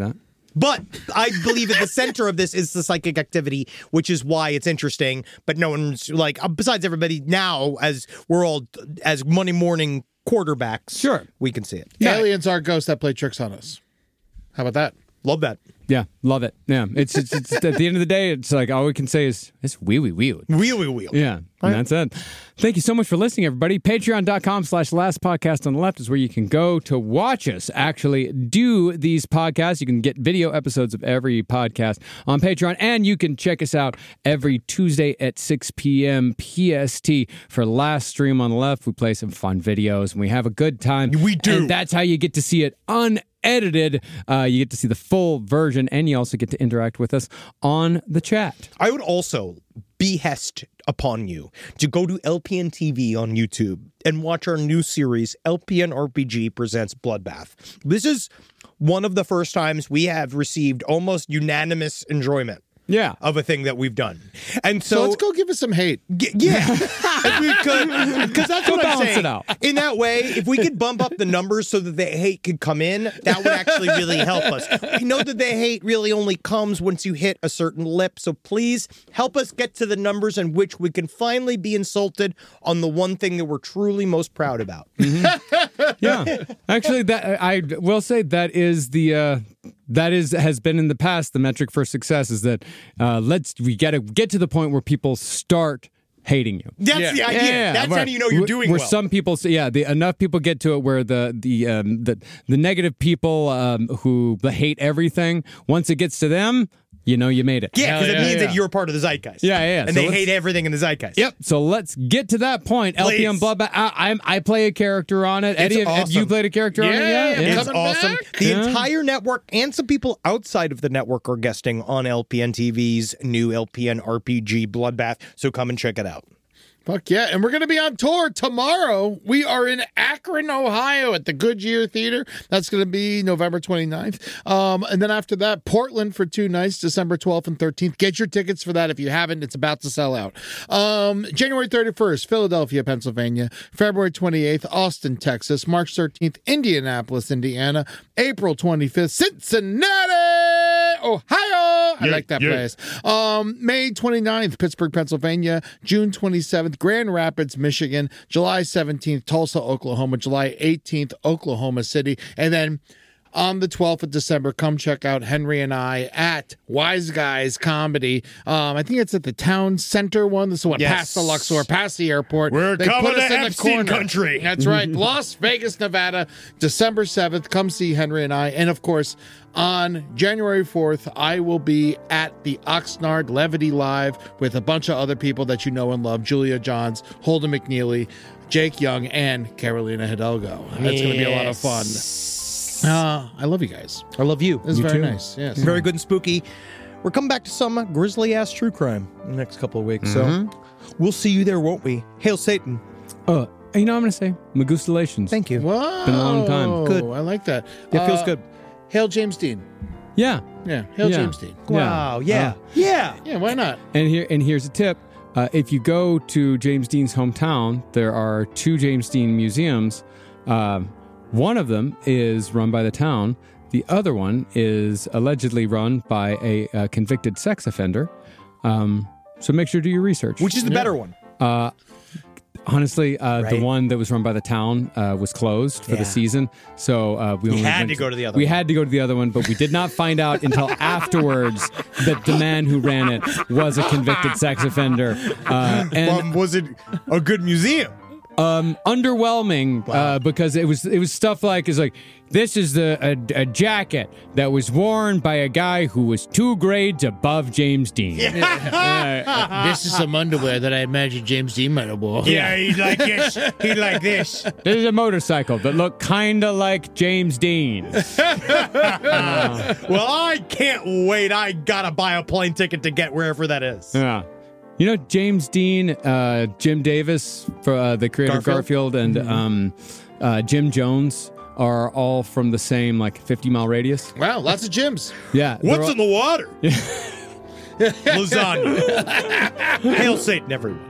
[SPEAKER 3] But I believe at the center of this is the psychic activity, which is why it's interesting. But no one's like, besides everybody now, as we're all as Monday morning quarterbacks.
[SPEAKER 5] Sure.
[SPEAKER 3] We can see it.
[SPEAKER 4] Aliens are ghosts that play tricks on us. How about that?
[SPEAKER 3] Love that.
[SPEAKER 5] Yeah, love it. Yeah, it's at the end of the day, it's like all we can say is it's wee.
[SPEAKER 3] Wheel.
[SPEAKER 5] Yeah, and that's it. Thank you so much for listening, everybody. Patreon.com/Last Podcast on the Left is where you can go to watch us actually do these podcasts. You can get video episodes of every podcast on Patreon, and you can check us out every Tuesday at 6 p.m. PST for Last Stream on the Left. We play some fun videos, and we have a good time.
[SPEAKER 3] We do.
[SPEAKER 5] And that's how you get to see it unedited. You get to see the full version, and you also get to interact with us on the chat.
[SPEAKER 3] I would also behest upon you to go to LPN TV on YouTube and watch our new series, LPN RPG Presents Bloodbath. This is one of the first times we have received almost unanimous enjoyment.
[SPEAKER 5] Yeah.
[SPEAKER 3] Of a thing that we've done. And
[SPEAKER 4] So let's go give us some hate.
[SPEAKER 3] Yeah, if we could, because that's what I'm
[SPEAKER 5] balance
[SPEAKER 3] saying.
[SPEAKER 5] it out.
[SPEAKER 3] In that way, if we could bump up the numbers so that the hate could come in, that would actually really help us. We know that the hate really only comes once you hit a certain lip, so please help us get to the numbers in which we can finally be insulted on the one thing that we're truly most proud about.
[SPEAKER 5] Yeah, actually, that I will say that is the has been in the past the metric for success is that we got to get to the point where people start hating you.
[SPEAKER 3] That's the idea.
[SPEAKER 5] Yeah,
[SPEAKER 3] That's
[SPEAKER 5] where-
[SPEAKER 3] how you know you're doing
[SPEAKER 5] where
[SPEAKER 3] well.
[SPEAKER 5] some people say, enough people get to it where the negative people who hate everything, once it gets to them, you know you made it.
[SPEAKER 3] Yeah, because it means
[SPEAKER 5] yeah.
[SPEAKER 3] that you're part of the zeitgeist.
[SPEAKER 5] Yeah.
[SPEAKER 3] And
[SPEAKER 5] So
[SPEAKER 3] they
[SPEAKER 5] let's-
[SPEAKER 3] hate everything in the zeitgeist.
[SPEAKER 5] Yep. So let's get to that point.
[SPEAKER 3] Please.
[SPEAKER 5] LPM Bloodbath. I play a character on it. Eddie, have you
[SPEAKER 3] awesome.
[SPEAKER 5] played a character on it yet?
[SPEAKER 3] It's
[SPEAKER 4] Coming
[SPEAKER 3] awesome.
[SPEAKER 4] back?
[SPEAKER 3] The
[SPEAKER 5] Yeah.
[SPEAKER 3] entire network and some people outside of the network are guesting on LPN TV's new LPN RPG Bloodbath. So come and check it out.
[SPEAKER 4] Fuck yeah. And we're going to be on tour tomorrow. We are in Akron, Ohio at the Goodyear Theater. That's going to be November 29th. And then after that, Portland for 2 nights, December 12th and 13th. Get your tickets for that if you haven't. It's about to sell out. January 31st, Philadelphia, Pennsylvania. February 28th, Austin, Texas. March 13th, Indianapolis, Indiana. April 25th, Cincinnati, Ohio. I like that place. May 29th, Pittsburgh, Pennsylvania. June 27th, Grand Rapids, Michigan. July 17th, Tulsa, Oklahoma. July 18th, Oklahoma City. And then on the 12th of December, come check out Henry and I at Wise Guys Comedy. I think it's at the town center one. This is what,
[SPEAKER 3] Yes.
[SPEAKER 4] past the Luxor, past the airport.
[SPEAKER 3] We're
[SPEAKER 4] They
[SPEAKER 3] coming
[SPEAKER 4] put us
[SPEAKER 3] to
[SPEAKER 4] in the
[SPEAKER 3] Epstein
[SPEAKER 4] corner.
[SPEAKER 3] country.
[SPEAKER 4] That's right. Las Vegas, Nevada, December 7th. Come see Henry and I. And of course, on January 4th, I will be at the Oxnard Levity Live with a bunch of other people that you know and love. Julia Johns, Holden McNeely, Jake Young, and Carolina Hidalgo. It's going to be a lot of fun. I love you guys.
[SPEAKER 3] I love you.
[SPEAKER 4] It's very
[SPEAKER 5] too.
[SPEAKER 4] nice. Yes.
[SPEAKER 3] Very good and spooky. We're coming back to some grisly ass true crime in the next couple of weeks. So we'll see you there, won't we? Hail Satan.
[SPEAKER 5] You know what I'm going to say? Magustalations.
[SPEAKER 3] Thank you.
[SPEAKER 4] Wow.
[SPEAKER 5] Been a long time.
[SPEAKER 3] Good.
[SPEAKER 4] I like that.
[SPEAKER 3] It feels good.
[SPEAKER 4] Hail James Dean.
[SPEAKER 5] Yeah.
[SPEAKER 4] Yeah. Hail
[SPEAKER 5] Yeah.
[SPEAKER 4] James Dean.
[SPEAKER 3] Wow. Yeah. Yeah.
[SPEAKER 4] Yeah, why not?
[SPEAKER 5] And here's a tip. If you go to James Dean's hometown, there are 2 James Dean museums. One of them is run by the town. The other one is allegedly run by a convicted sex offender. So make sure to do your research.
[SPEAKER 3] Which is the better one?
[SPEAKER 5] Honestly,
[SPEAKER 3] Right.
[SPEAKER 5] the one that was run by the town was closed for
[SPEAKER 3] Yeah.
[SPEAKER 5] the season. So we only
[SPEAKER 3] had
[SPEAKER 5] went
[SPEAKER 3] to go to the other
[SPEAKER 5] We
[SPEAKER 3] one.
[SPEAKER 5] had to go to the other one, but we did not find out until afterwards that the man who ran it was a convicted sex offender. And
[SPEAKER 3] Was it a good museum?
[SPEAKER 5] underwhelming because it was stuff like this is a jacket that was worn by a guy who was 2 grades above James Dean.
[SPEAKER 4] This is some underwear that I imagine James Dean might have worn.
[SPEAKER 3] Yeah, he'd like this. He'd like this.
[SPEAKER 5] This is a motorcycle that looked kind of like James Dean.
[SPEAKER 3] Well, I can't wait. I gotta buy a plane ticket to get wherever that is.
[SPEAKER 5] Yeah. You know, James Dean, Jim Davis, for the creator of Garfield, and Jim Jones are all from the same 50-mile radius.
[SPEAKER 4] Wow, lots of gyms.
[SPEAKER 5] Yeah.
[SPEAKER 3] What's in the water? Lasagna. Hail Satan, everyone.